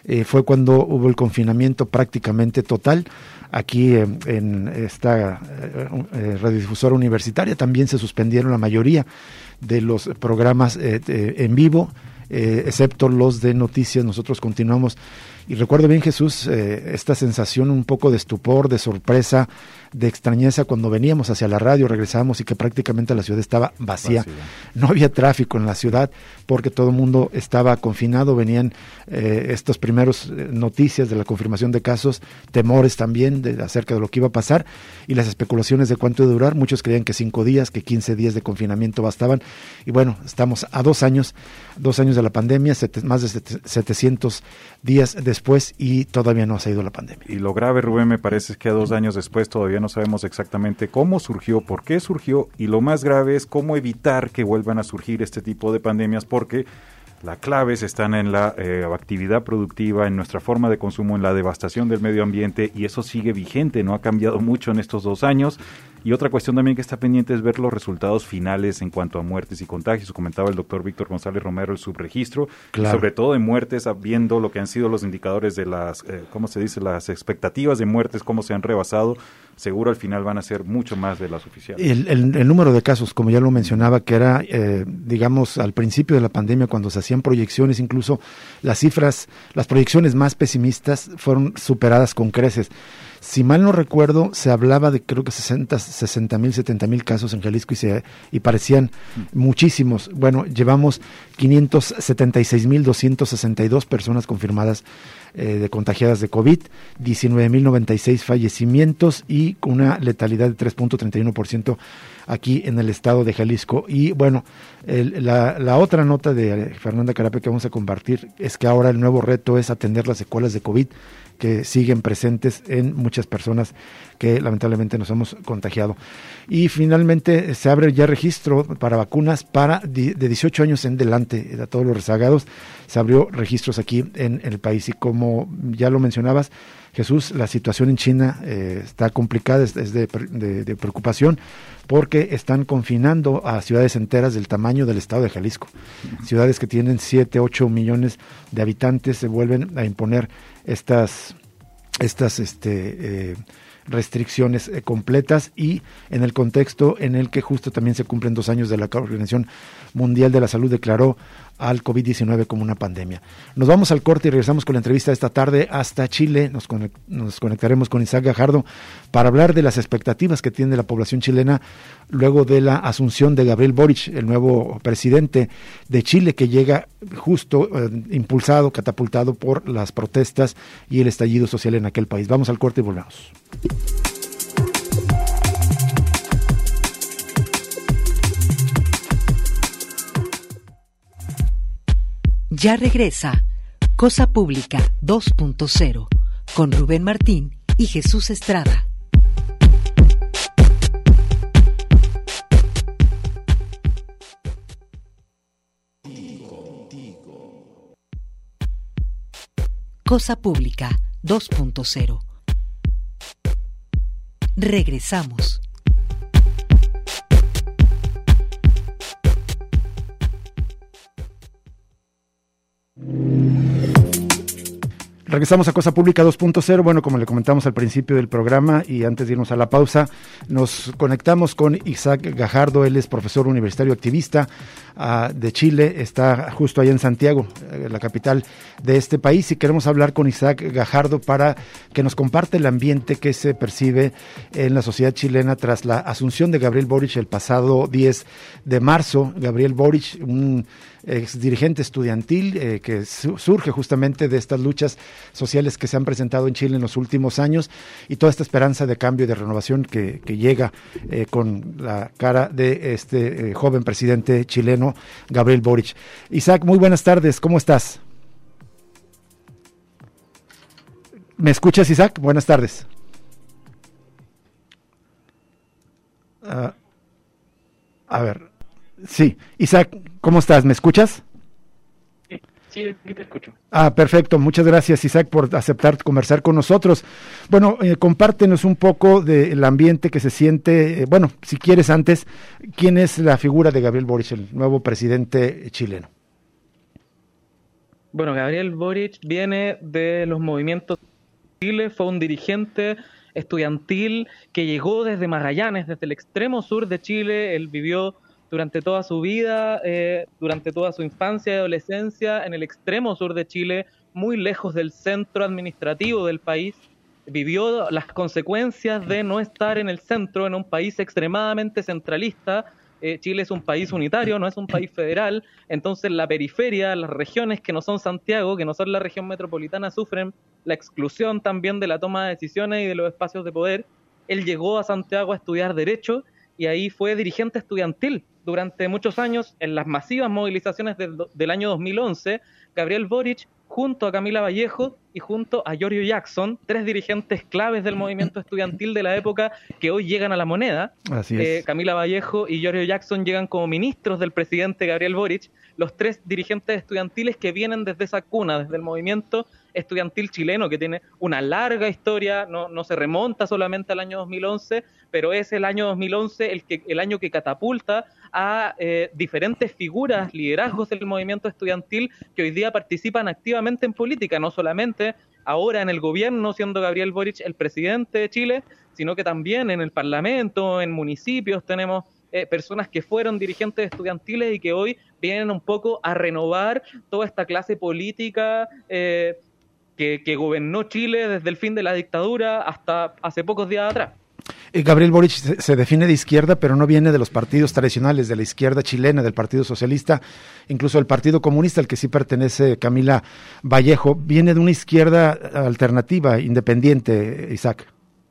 C: fue cuando hubo el confinamiento prácticamente total. Aquí en esta radiodifusora universitaria también se suspendieron la mayoría de los programas en vivo, excepto los de noticias. Nosotros continuamos. Y recuerdo bien, Jesús, esta sensación un poco de estupor, de sorpresa, de extrañeza cuando veníamos hacia la radio, regresábamos y que prácticamente la ciudad estaba vacía. No había tráfico en la ciudad porque todo el mundo estaba confinado. Venían estos primeros noticias de la confirmación de casos, temores también acerca de lo que iba a pasar y las especulaciones de cuánto iba a durar. Muchos creían que 5 días, que 15 días de confinamiento bastaban. Y bueno, estamos a 2 años de la pandemia, más de 700 días después y todavía no se ha ido la pandemia.
B: Y lo grave, Rubén, me parece es que a 2 años después todavía no sabemos exactamente cómo surgió, por qué surgió, y lo más grave es cómo evitar que vuelvan a surgir este tipo de pandemias, porque las claves están en la actividad productiva, en nuestra forma de consumo, en la devastación del medio ambiente, y eso sigue vigente, no ha cambiado mucho en estos 2 años. Y otra cuestión también que está pendiente es ver los resultados finales en cuanto a muertes y contagios. Comentaba el doctor Víctor González Romero el subregistro, claro, y sobre todo de muertes, viendo lo que han sido los indicadores de las, las expectativas de muertes, cómo se han rebasado. Seguro al final van a ser mucho más de las oficiales.
C: El número de casos, como ya lo mencionaba, que era, digamos, al principio de la pandemia, cuando se hacían proyecciones, incluso las cifras, las proyecciones más pesimistas fueron superadas con creces. Si mal no recuerdo, se hablaba de creo que 60,000, 70,000 casos en Jalisco y parecían muchísimos. Bueno, llevamos 576,262 personas confirmadas de contagiadas de COVID, 19,096 fallecimientos y una letalidad de 3.31% aquí en el estado de Jalisco. Y bueno, la otra nota de Fernanda Carape que vamos a compartir es que ahora el nuevo reto es atender las secuelas de COVID que siguen presentes en muchas personas que lamentablemente nos hemos contagiado. Y finalmente se abre ya registro para vacunas para de 18 años en delante, a todos los rezagados. Se abrió registros aquí en el país y como ya lo mencionabas, Jesús, la situación en China está complicada, es de preocupación, porque están confinando a ciudades enteras del tamaño del estado de Jalisco. Ciudades que tienen 7, 8 millones de habitantes se vuelven a imponer estas restricciones completas y en el contexto en el que justo también se cumplen 2 años de la Organización Mundial de la Salud declaró al COVID-19 como una pandemia. Nos vamos al corte y regresamos con la entrevista de esta tarde hasta Chile. Nos conectaremos con Isaac Gajardo para hablar de las expectativas que tiene la población chilena luego de la asunción de Gabriel Boric, el nuevo presidente de Chile, que llega justo impulsado, catapultado por las protestas y el estallido social en aquel país. Vamos al corte y volvemos.
A: Ya regresa Cosa Pública 2.0 con Rubén Martín y Jesús Estrada. Cosa Pública 2.0. Regresamos.
C: Regresamos a Cosa Pública 2.0. Bueno, como le comentamos al principio del programa y antes de irnos a la pausa, nos conectamos con Isaac Gajardo. Él es profesor universitario activista de Chile, está justo allá en Santiago, la capital de este país, y queremos hablar con Isaac Gajardo para que nos comparte el ambiente que se percibe en la sociedad chilena tras la asunción de Gabriel Boric el pasado 10 de marzo. Gabriel Boric, un ex dirigente estudiantil que surge justamente de estas luchas sociales que se han presentado en Chile en los últimos años y toda esta esperanza de cambio y de renovación que llega con la cara de este joven presidente chileno, Gabriel Boric. Isaac, muy buenas tardes, ¿cómo estás? ¿Me escuchas, Isaac? Buenas tardes. A ver, sí, Isaac, ¿cómo estás? ¿Me escuchas?
G: Sí, te escucho.
C: Perfecto. Muchas gracias, Isaac, por aceptar conversar con nosotros. Bueno, compártenos un poco del ambiente que se siente. Bueno, si quieres antes, ¿quién es la figura de Gabriel Boric, el nuevo presidente chileno?
H: Bueno, Gabriel Boric viene de los movimientos de Chile, fue un dirigente estudiantil que llegó desde Magallanes, desde el extremo sur de Chile. Él vivió durante toda su vida, durante toda su infancia y adolescencia en el extremo sur de Chile, muy lejos del centro administrativo del país. Vivió las consecuencias de no estar en el centro, en un país extremadamente centralista. Chile es un país unitario, no es un país federal, entonces la periferia, las regiones que no son Santiago, que no son la región metropolitana, sufren la exclusión también de la toma de decisiones y de los espacios de poder. Él llegó a Santiago a estudiar Derecho y ahí fue dirigente estudiantil durante muchos años. En las masivas movilizaciones del año 2011, Gabriel Boric, junto a Camila Vallejo y junto a Giorgio Jackson, 3 dirigentes claves del movimiento estudiantil de la época que hoy llegan a la moneda.
C: Así es.
H: Camila Vallejo y Giorgio Jackson llegan como ministros del presidente Gabriel Boric, los 3 dirigentes estudiantiles que vienen desde esa cuna, desde el movimiento estudiantil chileno, que tiene una larga historia, no se remonta solamente al año 2011, pero es el año 2011 el año que catapulta a diferentes figuras, liderazgos del movimiento estudiantil que hoy día participan activamente en política, no solamente ahora en el gobierno, siendo Gabriel Boric el presidente de Chile, sino que también en el Parlamento, en municipios tenemos personas que fueron dirigentes estudiantiles y que hoy vienen un poco a renovar toda esta clase política que gobernó Chile desde el fin de la dictadura hasta hace pocos días atrás.
C: Gabriel Boric se define de izquierda, pero no viene de los partidos tradicionales, de la izquierda chilena, del Partido Socialista, incluso el Partido Comunista, al que sí pertenece Camila Vallejo, viene de una izquierda alternativa, independiente, Isaac.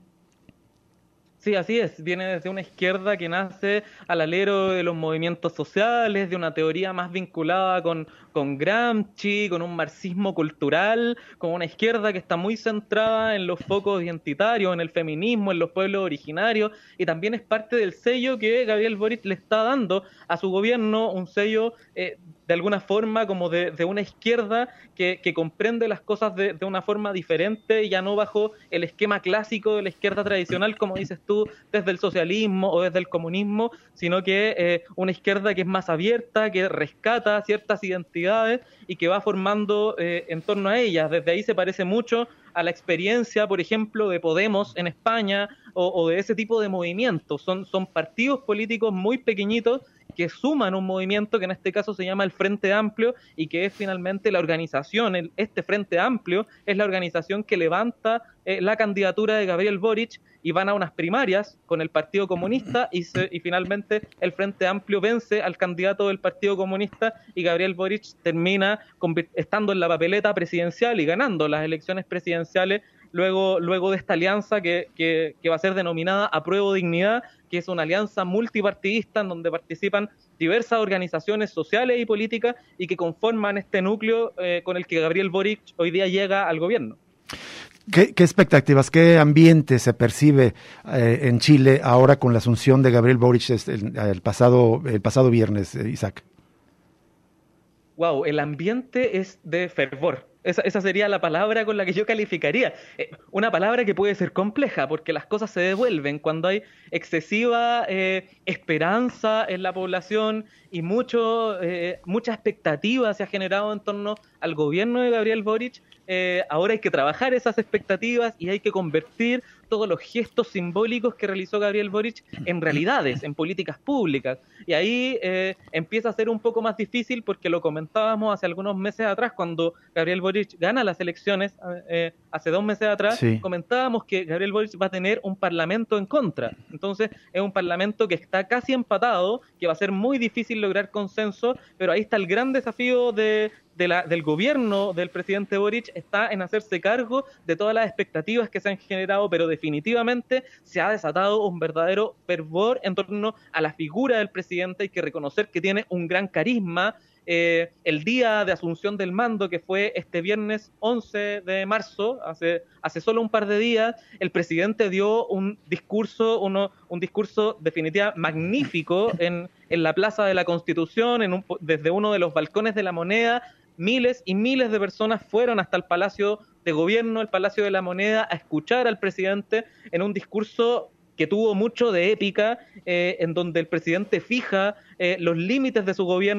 H: Sí, así es. Viene desde una izquierda que nace al alero de los movimientos sociales, de una teoría más vinculada con Gramsci, con un marxismo cultural, con una izquierda que está muy centrada en los focos identitarios, en el feminismo, en los pueblos originarios, y también es parte del sello que Gabriel Boric le está dando a su gobierno, un sello de alguna forma como de una izquierda que comprende las cosas de una forma diferente, ya no bajo el esquema clásico de la izquierda tradicional, como dices tú, desde el socialismo o desde el comunismo, sino que una izquierda que es más abierta, que rescata ciertas identidades y que va formando en torno a ellas. Desde ahí se parece mucho a la experiencia, por ejemplo, de Podemos en España o de ese tipo de movimientos. Son partidos políticos muy pequeñitos que suman un movimiento que en este caso se llama el Frente Amplio y que es finalmente la organización, este Frente Amplio es la organización que levanta la candidatura de Gabriel Boric y van a unas primarias con el Partido Comunista y finalmente el Frente Amplio vence al candidato del Partido Comunista y Gabriel Boric termina estando en la papeleta presidencial y ganando las elecciones presidenciales luego de esta alianza que va a ser denominada Apruebo Dignidad, que es una alianza multipartidista en donde participan diversas organizaciones sociales y políticas y que conforman este núcleo con el que Gabriel Boric hoy día llega al gobierno.
C: ¿Qué expectativas, qué ambiente se percibe en Chile ahora con la asunción de Gabriel Boric el pasado viernes, Isaac?
H: Wow, el ambiente es de fervor. Esa sería la palabra con la que yo calificaría. Una palabra que puede ser compleja, porque las cosas se devuelven cuando hay excesiva esperanza en la población y mucha expectativa se ha generado en torno al gobierno de Gabriel Boric. Ahora hay que trabajar esas expectativas y hay que convertir todos los gestos simbólicos que realizó Gabriel Boric en realidades, en políticas públicas. Y ahí empieza a ser un poco más difícil porque lo comentábamos hace algunos meses atrás, cuando Gabriel Boric gana las elecciones, hace 2 meses atrás, sí. Comentábamos que Gabriel Boric va a tener un parlamento en contra. Entonces es un parlamento que está casi empatado, que va a ser muy difícil lograr consenso, pero ahí está el gran desafío del gobierno del presidente Boric, está en hacerse cargo de todas las expectativas que se han generado, pero definitivamente se ha desatado un verdadero fervor en torno a la figura del presidente. Hay que reconocer que tiene un gran carisma. El día de asunción del mando, que fue este viernes 11 de marzo, hace solo un par de días, el presidente dio un discurso definitivamente magnífico en la Plaza de la Constitución, desde uno de los balcones de la Moneda. Miles y miles de personas fueron hasta el Palacio de Gobierno, el Palacio de la Moneda, a escuchar al presidente en un discurso que tuvo mucho de épica, en donde el presidente fija los límites de su gobierno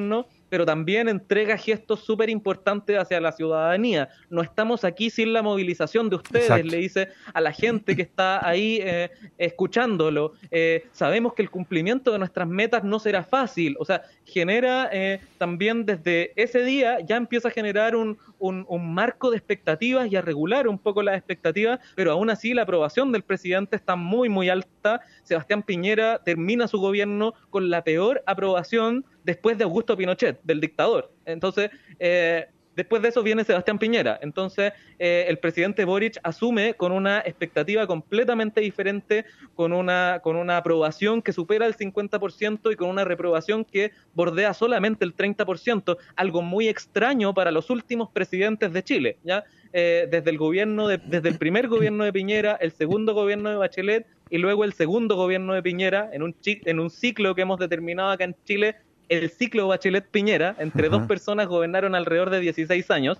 H: pero también entrega gestos súper importantes hacia la ciudadanía. No estamos aquí sin la movilización de ustedes, exacto, le dice a la gente que está ahí escuchándolo. Sabemos que el cumplimiento de nuestras metas no será fácil, o sea, genera también desde ese día, ya empieza a generar un marco de expectativas y a regular un poco las expectativas, pero aún así la aprobación del presidente está muy, muy alta. Sebastián Piñera termina su gobierno con la peor aprobación después de Augusto Pinochet, del dictador. Entonces, después de eso viene Sebastián Piñera. Entonces, el presidente Boric asume con una expectativa completamente diferente, con una aprobación que supera el 50% y con una reprobación que bordea solamente el 30%, algo muy extraño para los últimos presidentes de Chile, ¿ya? Desde el primer gobierno de Piñera, el segundo gobierno de Bachelet y luego el segundo gobierno de Piñera, en un ciclo que hemos determinado acá en Chile, el ciclo Bachelet-Piñera, entre dos personas gobernaron alrededor de 16 años.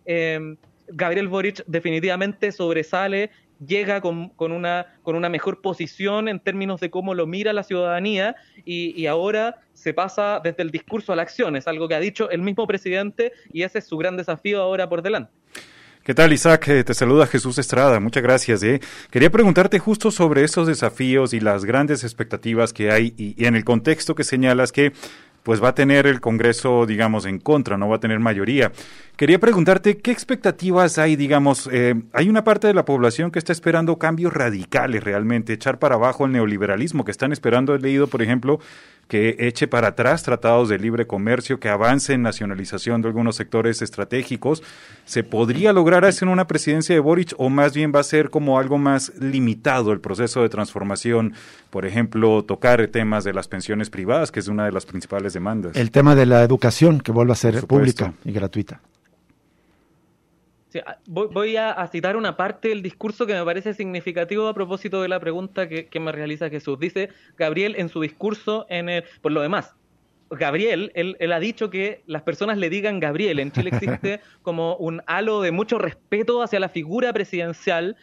H: Gabriel Boric definitivamente sobresale, llega con una mejor posición en términos de cómo lo mira la ciudadanía y ahora se pasa desde el discurso a la acción, es algo que ha dicho el mismo presidente y ese es su gran desafío ahora por delante.
B: ¿Qué tal, Isaac? Te saluda Jesús Estrada, muchas gracias. Quería preguntarte justo sobre estos desafíos y las grandes expectativas que hay y en el contexto que señalas que pues va a tener el Congreso, digamos, en contra, no va a tener mayoría. Quería preguntarte, ¿qué expectativas hay, digamos? Hay una parte de la población que está esperando cambios radicales realmente, echar para abajo el neoliberalismo, que están esperando, he leído, por ejemplo, que eche para atrás tratados de libre comercio, que avance en nacionalización de algunos sectores estratégicos. ¿Se podría lograr eso en una presidencia de Boric o más bien va a ser como algo más limitado el proceso de transformación? Por ejemplo, tocar temas de las pensiones privadas, que es una de las principales demandas.
C: El tema de la educación, que vuelva a ser pública y gratuita.
H: Sí, voy a citar una parte del discurso que me parece significativo a propósito de la pregunta que me realiza Jesús. Dice Gabriel en su discurso, por lo demás, Gabriel, él ha dicho que las personas le digan Gabriel. En Chile existe como un halo de mucho respeto hacia la figura presidencial,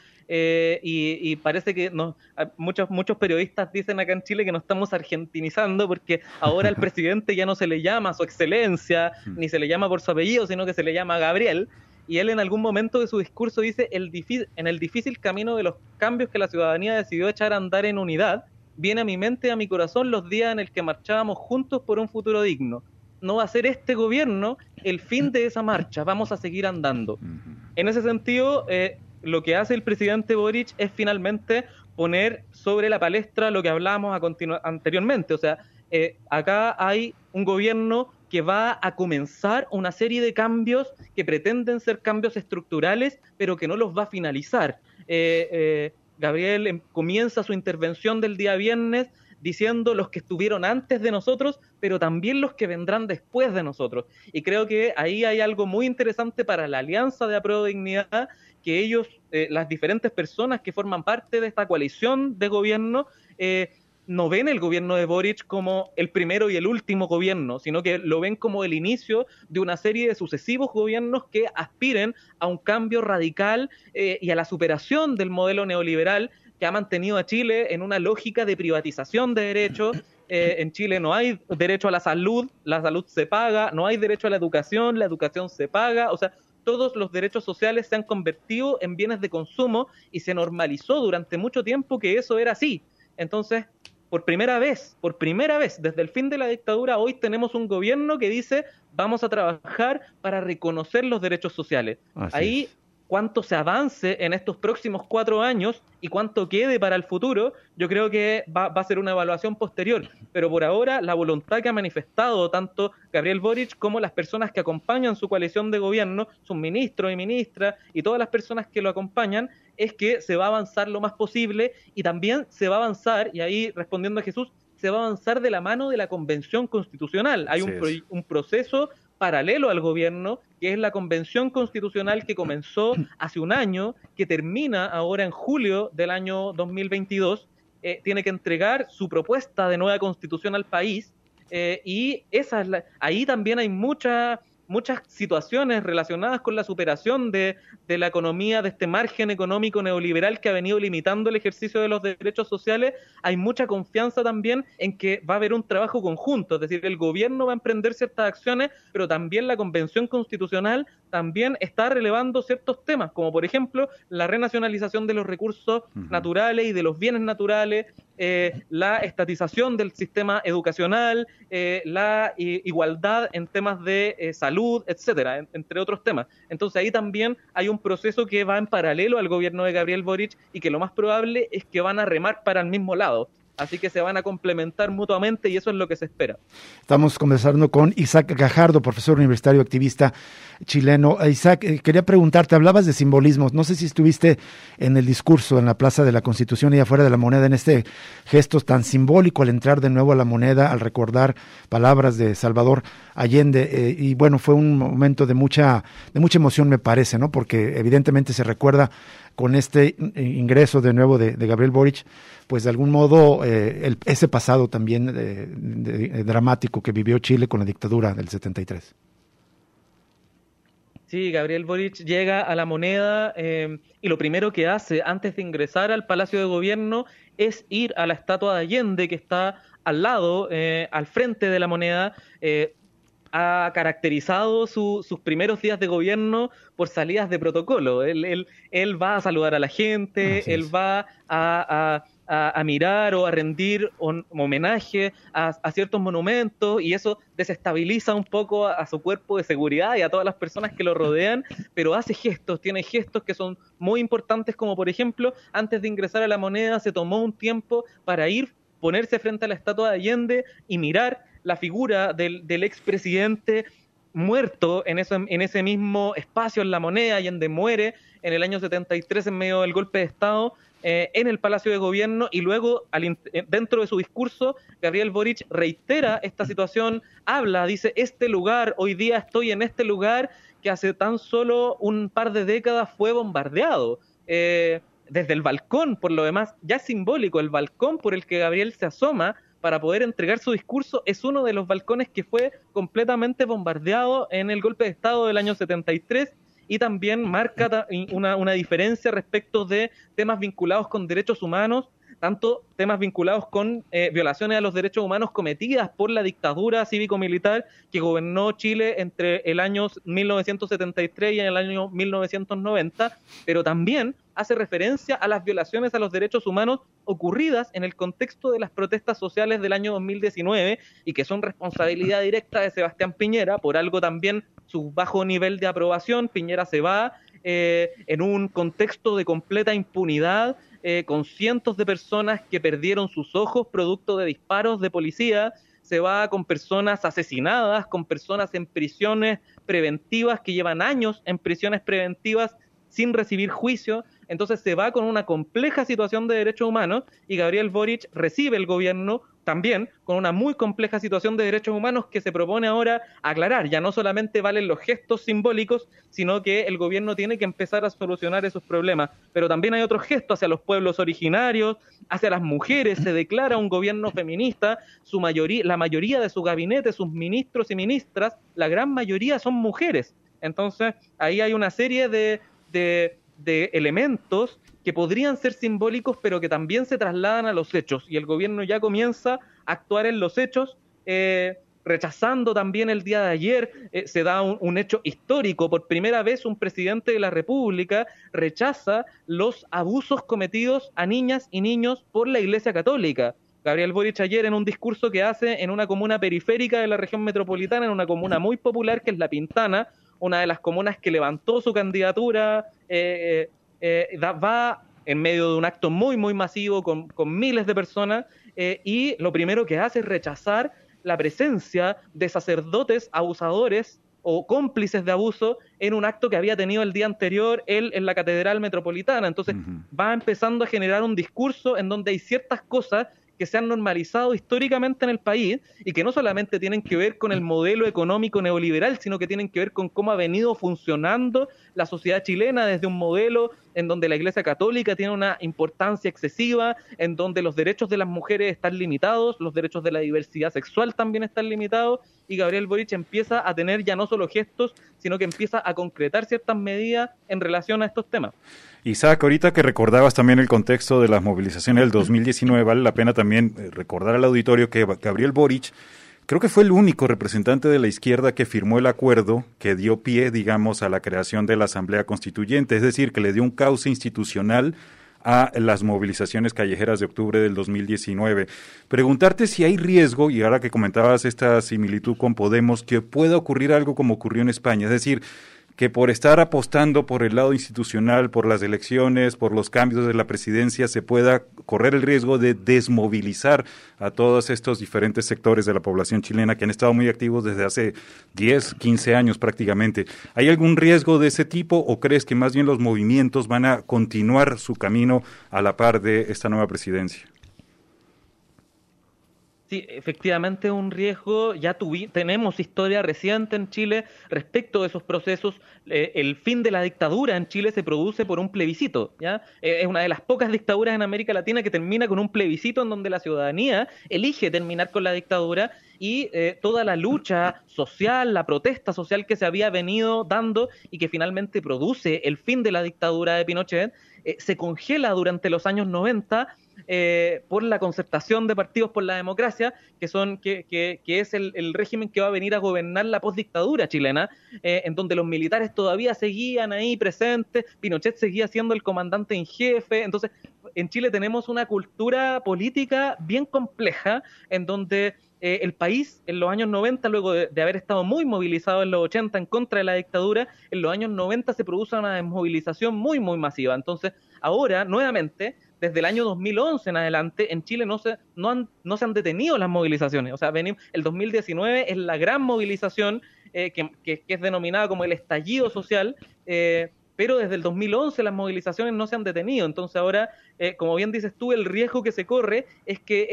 H: y parece que muchos periodistas dicen acá en Chile que nos estamos argentinizando porque ahora al presidente ya no se le llama su excelencia, ni se le llama por su apellido, sino que se le llama Gabriel. Y él en algún momento de su discurso dice, en el difícil camino de los cambios que la ciudadanía decidió echar a andar en unidad, viene a mi mente y a mi corazón los días en el que marchábamos juntos por un futuro digno. No va a ser este gobierno el fin de esa marcha, vamos a seguir andando. En ese sentido, lo que hace el presidente Boric es finalmente poner sobre la palestra lo que hablábamos anteriormente. O sea, acá hay un gobierno que va a comenzar una serie de cambios que pretenden ser cambios estructurales, pero que no los va a finalizar. Gabriel comienza su intervención del día viernes diciendo los que estuvieron antes de nosotros, pero también los que vendrán después de nosotros. Y creo que ahí hay algo muy interesante para la Alianza de Apruebo Dignidad, que ellos, las diferentes personas que forman parte de esta coalición de gobierno, no ven el gobierno de Boric como el primero y el último gobierno, sino que lo ven como el inicio de una serie de sucesivos gobiernos que aspiren a un cambio radical y a la superación del modelo neoliberal que ha mantenido a Chile en una lógica de privatización de derechos. En Chile no hay derecho a la salud se paga, no hay derecho a la educación se paga, o sea, todos los derechos sociales se han convertido en bienes de consumo y se normalizó durante mucho tiempo que eso era así. Entonces, por primera vez, desde el fin de la dictadura, hoy tenemos un gobierno que dice vamos a trabajar para reconocer los derechos sociales. Ahí, cuánto se avance en estos próximos 4 años y cuánto quede para el futuro, yo creo que va a ser una evaluación posterior. Pero por ahora, la voluntad que ha manifestado tanto Gabriel Boric como las personas que acompañan su coalición de gobierno, sus ministros y ministras y todas las personas que lo acompañan, es que se va a avanzar lo más posible y también se va a avanzar, y ahí respondiendo a Jesús, se va a avanzar de la mano de la Convención Constitucional. Hay un proceso paralelo al gobierno, que es la Convención Constitucional que comenzó hace un año, que termina ahora en julio del año 2022, tiene que entregar su propuesta de nueva Constitución al país, y ahí también hay mucha muchas situaciones relacionadas con la superación de la economía, de este margen económico neoliberal que ha venido limitando el ejercicio de los derechos sociales, hay mucha confianza también en que va a haber un trabajo conjunto, es decir, el gobierno va a emprender ciertas acciones, pero también la Convención Constitucional también está relevando ciertos temas, como por ejemplo la renacionalización de los recursos naturales y de los bienes naturales, la estatización del sistema educacional, la igualdad en temas de salud, etcétera, entre otros temas. Entonces ahí también hay un proceso que va en paralelo al gobierno de Gabriel Boric y que lo más probable es que van a remar para el mismo lado. Así que se van a complementar mutuamente y eso es lo que se espera.
C: Estamos conversando con Isaac Gajardo, profesor universitario, activista chileno. Isaac, quería preguntarte, hablabas de simbolismos. No sé si estuviste en el discurso en la Plaza de la Constitución y afuera de la Moneda, en este gesto tan simbólico al entrar de nuevo a la Moneda, al recordar palabras de Salvador Allende. Y bueno, fue un momento de mucha emoción, me parece, ¿no? Porque evidentemente se recuerda con este ingreso de nuevo de Gabriel Boric, pues de algún modo ese pasado también dramático que vivió Chile con la dictadura del 73.
H: Sí, Gabriel Boric llega a la Moneda y lo primero que hace antes de ingresar al Palacio de Gobierno es ir a la estatua de Allende que está al lado, al frente de la Moneda. Ha caracterizado sus primeros días de gobierno por salidas de protocolo. Él va a saludar a la gente, él va a mirar o a rendir homenaje a ciertos monumentos, y eso desestabiliza un poco a su cuerpo de seguridad y a todas las personas que lo rodean, pero hace gestos, tiene gestos que son muy importantes, como por ejemplo, antes de ingresar a la Moneda se tomó un tiempo para ponerse frente a la estatua de Allende y mirar la figura del expresidente muerto en ese mismo espacio en la Moneda. Allende muere en el año 73 en medio del golpe de Estado en el Palacio de Gobierno, y luego dentro de su discurso Gabriel Boric reitera esta situación, dice, este lugar, hoy día estoy en este lugar que hace tan solo un par de décadas fue bombardeado. Desde el balcón, por lo demás, ya es simbólico, el balcón por el que Gabriel se asoma para poder entregar su discurso es uno de los balcones que fue completamente bombardeado en el golpe de Estado del año 73, y también marca una diferencia respecto de temas vinculados con derechos humanos, tanto temas vinculados con violaciones a los derechos humanos cometidas por la dictadura cívico-militar que gobernó Chile entre el año 1973 y el año 1990, pero también hace referencia a las violaciones a los derechos humanos ocurridas en el contexto de las protestas sociales del año 2019 y que son responsabilidad directa de Sebastián Piñera, por algo también su bajo nivel de aprobación. Piñera se va en un contexto de completa impunidad, con cientos de personas que perdieron sus ojos producto de disparos de policía, se va con personas asesinadas, con personas en prisiones preventivas que llevan años en prisiones preventivas sin recibir juicio. Entonces se va con una compleja situación de derechos humanos, y Gabriel Boric recibe el gobierno también con una muy compleja situación de derechos humanos que se propone ahora aclarar. Ya no solamente valen los gestos simbólicos, sino que el gobierno tiene que empezar a solucionar esos problemas. Pero también hay otros gestos hacia los pueblos originarios, hacia las mujeres. Se declara un gobierno feminista, la mayoría de su gabinete, sus ministros y ministras, la gran mayoría son mujeres. Entonces ahí hay una serie de elementos que podrían ser simbólicos, pero que también se trasladan a los hechos, y el gobierno ya comienza a actuar en los hechos, rechazando también el día de ayer, se da un hecho histórico. Por primera vez un presidente de la República rechaza los abusos cometidos a niñas y niños por la Iglesia Católica. Gabriel Boric ayer, en un discurso que hace en una comuna periférica de la región metropolitana, en una comuna muy popular que es La Pintana, una de las comunas que levantó su candidatura, va en medio de un acto muy, muy masivo con miles de personas, y lo primero que hace es rechazar la presencia de sacerdotes abusadores o cómplices de abuso en un acto que había tenido el día anterior él en la Catedral Metropolitana. Entonces va empezando a generar un discurso en donde hay ciertas cosas que se han normalizado históricamente en el país y que no solamente tienen que ver con el modelo económico neoliberal, sino que tienen que ver con cómo ha venido funcionando la sociedad chilena desde un modelo en donde la Iglesia Católica tiene una importancia excesiva, en donde los derechos de las mujeres están limitados, los derechos de la diversidad sexual también están limitados, y Gabriel Boric empieza a tener ya no solo gestos, sino que empieza a concretar ciertas medidas en relación a estos temas.
B: Isaac, ahorita que recordabas también el contexto de las movilizaciones del 2019, vale la pena también recordar al auditorio que Gabriel Boric creo que fue el único representante de la izquierda que firmó el acuerdo que dio pie, digamos, a la creación de la Asamblea Constituyente, es decir, que le dio un cauce institucional a las movilizaciones callejeras de octubre del 2019. Preguntarte si hay riesgo, y ahora que comentabas esta similitud con Podemos, que pueda ocurrir algo como ocurrió en España, es decir, que por estar apostando por el lado institucional, por las elecciones, por los cambios de la presidencia, se pueda correr el riesgo de desmovilizar a todos estos diferentes sectores de la población chilena que han estado muy activos desde hace 10, 15 años prácticamente. ¿Hay algún riesgo de ese tipo o crees que más bien los movimientos van a continuar su camino a la par de esta nueva presidencia?
H: Sí, efectivamente un riesgo. Ya tenemos historia reciente en Chile respecto de esos procesos. El fin de la dictadura en Chile se produce por un plebiscito, ¿ya? Es una de las pocas dictaduras en América Latina que termina con un plebiscito en donde la ciudadanía elige terminar con la dictadura, y toda la lucha social, la protesta social que se había venido dando y que finalmente produce el fin de la dictadura de Pinochet, se congela durante los años 90 por la concertación de partidos por la democracia, que es el régimen que va a venir a gobernar la postdictadura chilena, en donde los militares todavía seguían ahí presentes, Pinochet seguía siendo el comandante en jefe. Entonces, en Chile tenemos una cultura política bien compleja, en donde el país en los años 90, luego de haber estado muy movilizado en los 80 en contra de la dictadura, en los años 90 se produce una desmovilización muy, muy masiva. Entonces, ahora, nuevamente, desde el año 2011 en adelante, en Chile no se han detenido las movilizaciones. O sea, el 2019 es la gran movilización que es denominada como el estallido social, pero desde el 2011 las movilizaciones no se han detenido. Entonces ahora, como bien dices tú, el riesgo que se corre es que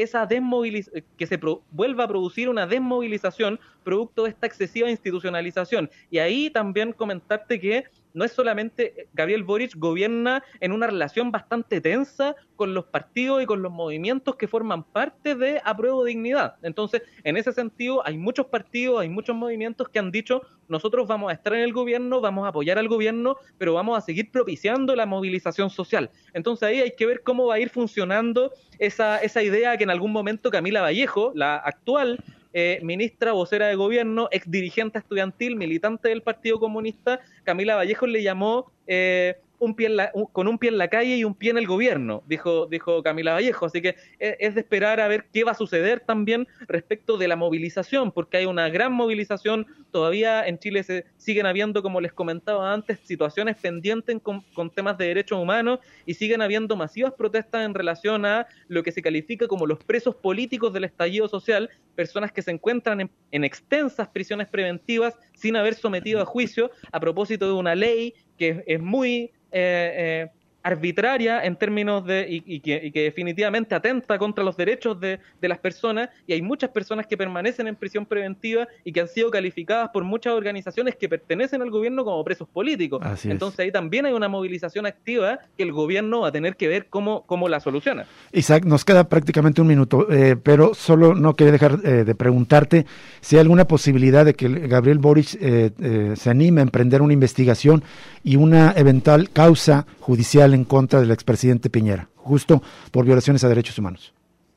H: vuelva a producir una desmovilización producto de esta excesiva institucionalización. Y ahí también comentarte que no es solamente Gabriel Boric gobierna en una relación bastante tensa con los partidos y con los movimientos que forman parte de Apruebo Dignidad. Entonces, en ese sentido, hay muchos partidos, hay muchos movimientos que han dicho: nosotros vamos a estar en el gobierno, vamos a apoyar al gobierno, pero vamos a seguir propiciando la movilización social. Entonces ahí hay que ver cómo va a ir funcionando esa idea que en algún momento Camila Vallejo, la actual ministra vocera de gobierno, ex dirigente estudiantil, militante del Partido Comunista, Camila Vallejo le llamó con un pie en la calle y un pie en el gobierno, dijo Camila Vallejo. Así que es de esperar a ver qué va a suceder también respecto de la movilización, porque hay una gran movilización. Todavía en Chile se siguen habiendo, como les comentaba antes, situaciones pendientes con temas de derechos humanos, y siguen habiendo masivas protestas en relación a lo que se califica como los presos políticos del estallido social, personas que se encuentran en extensas prisiones preventivas sin haber sometido a juicio a propósito de una ley que es muy arbitraria en términos y que definitivamente atenta contra los derechos de las personas, y hay muchas personas que permanecen en prisión preventiva y que han sido calificadas por muchas organizaciones que pertenecen al gobierno como presos políticos. Entonces ahí también hay una movilización activa que el gobierno va a tener que ver cómo la soluciona.
C: Isaac, nos queda prácticamente un minuto, pero solo no quería dejar de preguntarte si hay alguna posibilidad de que Gabriel Boric se anime a emprender una investigación y una eventual causa judicial en contra del expresidente Piñera, justo por violaciones a derechos humanos.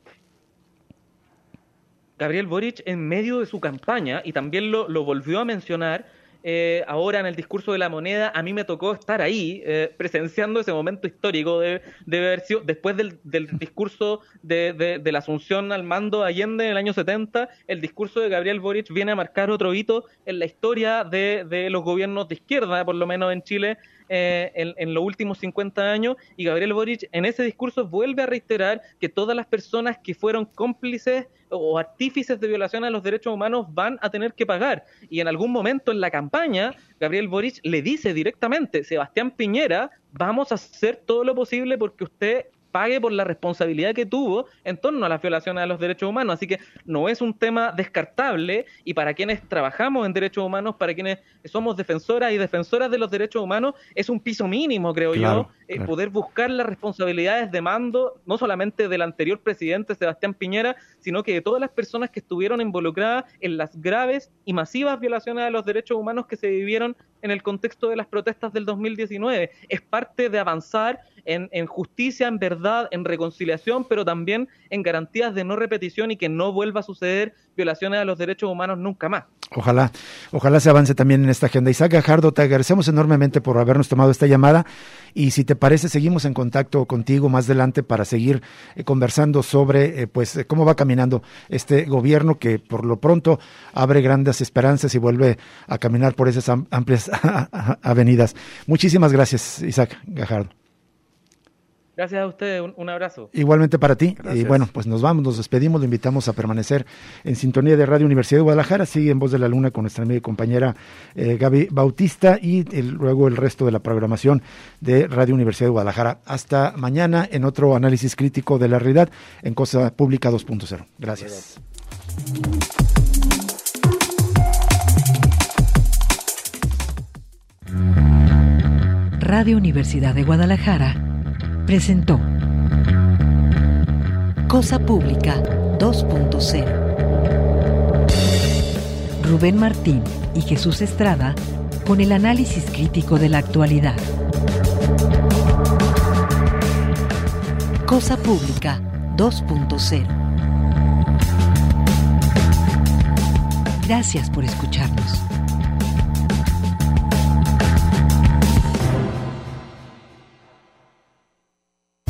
H: Gabriel Boric, en medio de su campaña, y también lo volvió a mencionar ahora en el discurso de la moneda, a mí me tocó estar ahí presenciando ese momento histórico de haber sido, después del discurso de la asunción al mando de Allende en el año 70, el discurso de Gabriel Boric viene a marcar otro hito en la historia de los gobiernos de izquierda, por lo menos en Chile, en los últimos 50 años, y Gabriel Boric en ese discurso vuelve a reiterar que todas las personas que fueron cómplices o artífices de violación a los derechos humanos van a tener que pagar. Y en algún momento en la campaña, Gabriel Boric le dice directamente: Sebastián Piñera, vamos a hacer todo lo posible porque usted pague por la responsabilidad que tuvo en torno a las violaciones a los derechos humanos. Así que no es un tema descartable, y para quienes trabajamos en derechos humanos, para quienes somos defensoras y defensoras de los derechos humanos, es un piso mínimo, creo yo, poder buscar las responsabilidades de mando, no solamente del anterior presidente Sebastián Piñera, sino que de todas las personas que estuvieron involucradas en las graves y masivas violaciones a los derechos humanos que se vivieron en el contexto de las protestas del 2019. Es parte de avanzar en justicia, en verdad, en reconciliación, pero también en garantías de no repetición y que no vuelva a suceder violaciones a los derechos humanos nunca más.
C: Ojalá se avance también en esta agenda. Isaac Gajardo, te agradecemos enormemente por habernos tomado esta llamada, y si te parece seguimos en contacto contigo más adelante para seguir conversando sobre pues cómo va caminando este gobierno, que por lo pronto abre grandes esperanzas y vuelve a caminar por esas amplias avenidas. Muchísimas gracias, Isaac Gajardo.
H: Gracias a ustedes, un abrazo.
C: Igualmente para ti.
B: Gracias.
C: Y bueno, pues nos despedimos, lo invitamos a permanecer en sintonía de Radio Universidad de Guadalajara. Sigue En Voz de la Luna con nuestra amiga y compañera Gaby Bautista, y luego el resto de la programación de Radio Universidad de Guadalajara. Hasta mañana en otro análisis crítico de la realidad en Cosa Pública 2.0. Gracias.
A: Radio Universidad de Guadalajara presentó Cosa Pública 2.0. Rubén Martín y Jesús Estrada con el análisis crítico de la actualidad. Cosa Pública 2.0. Gracias por escucharnos.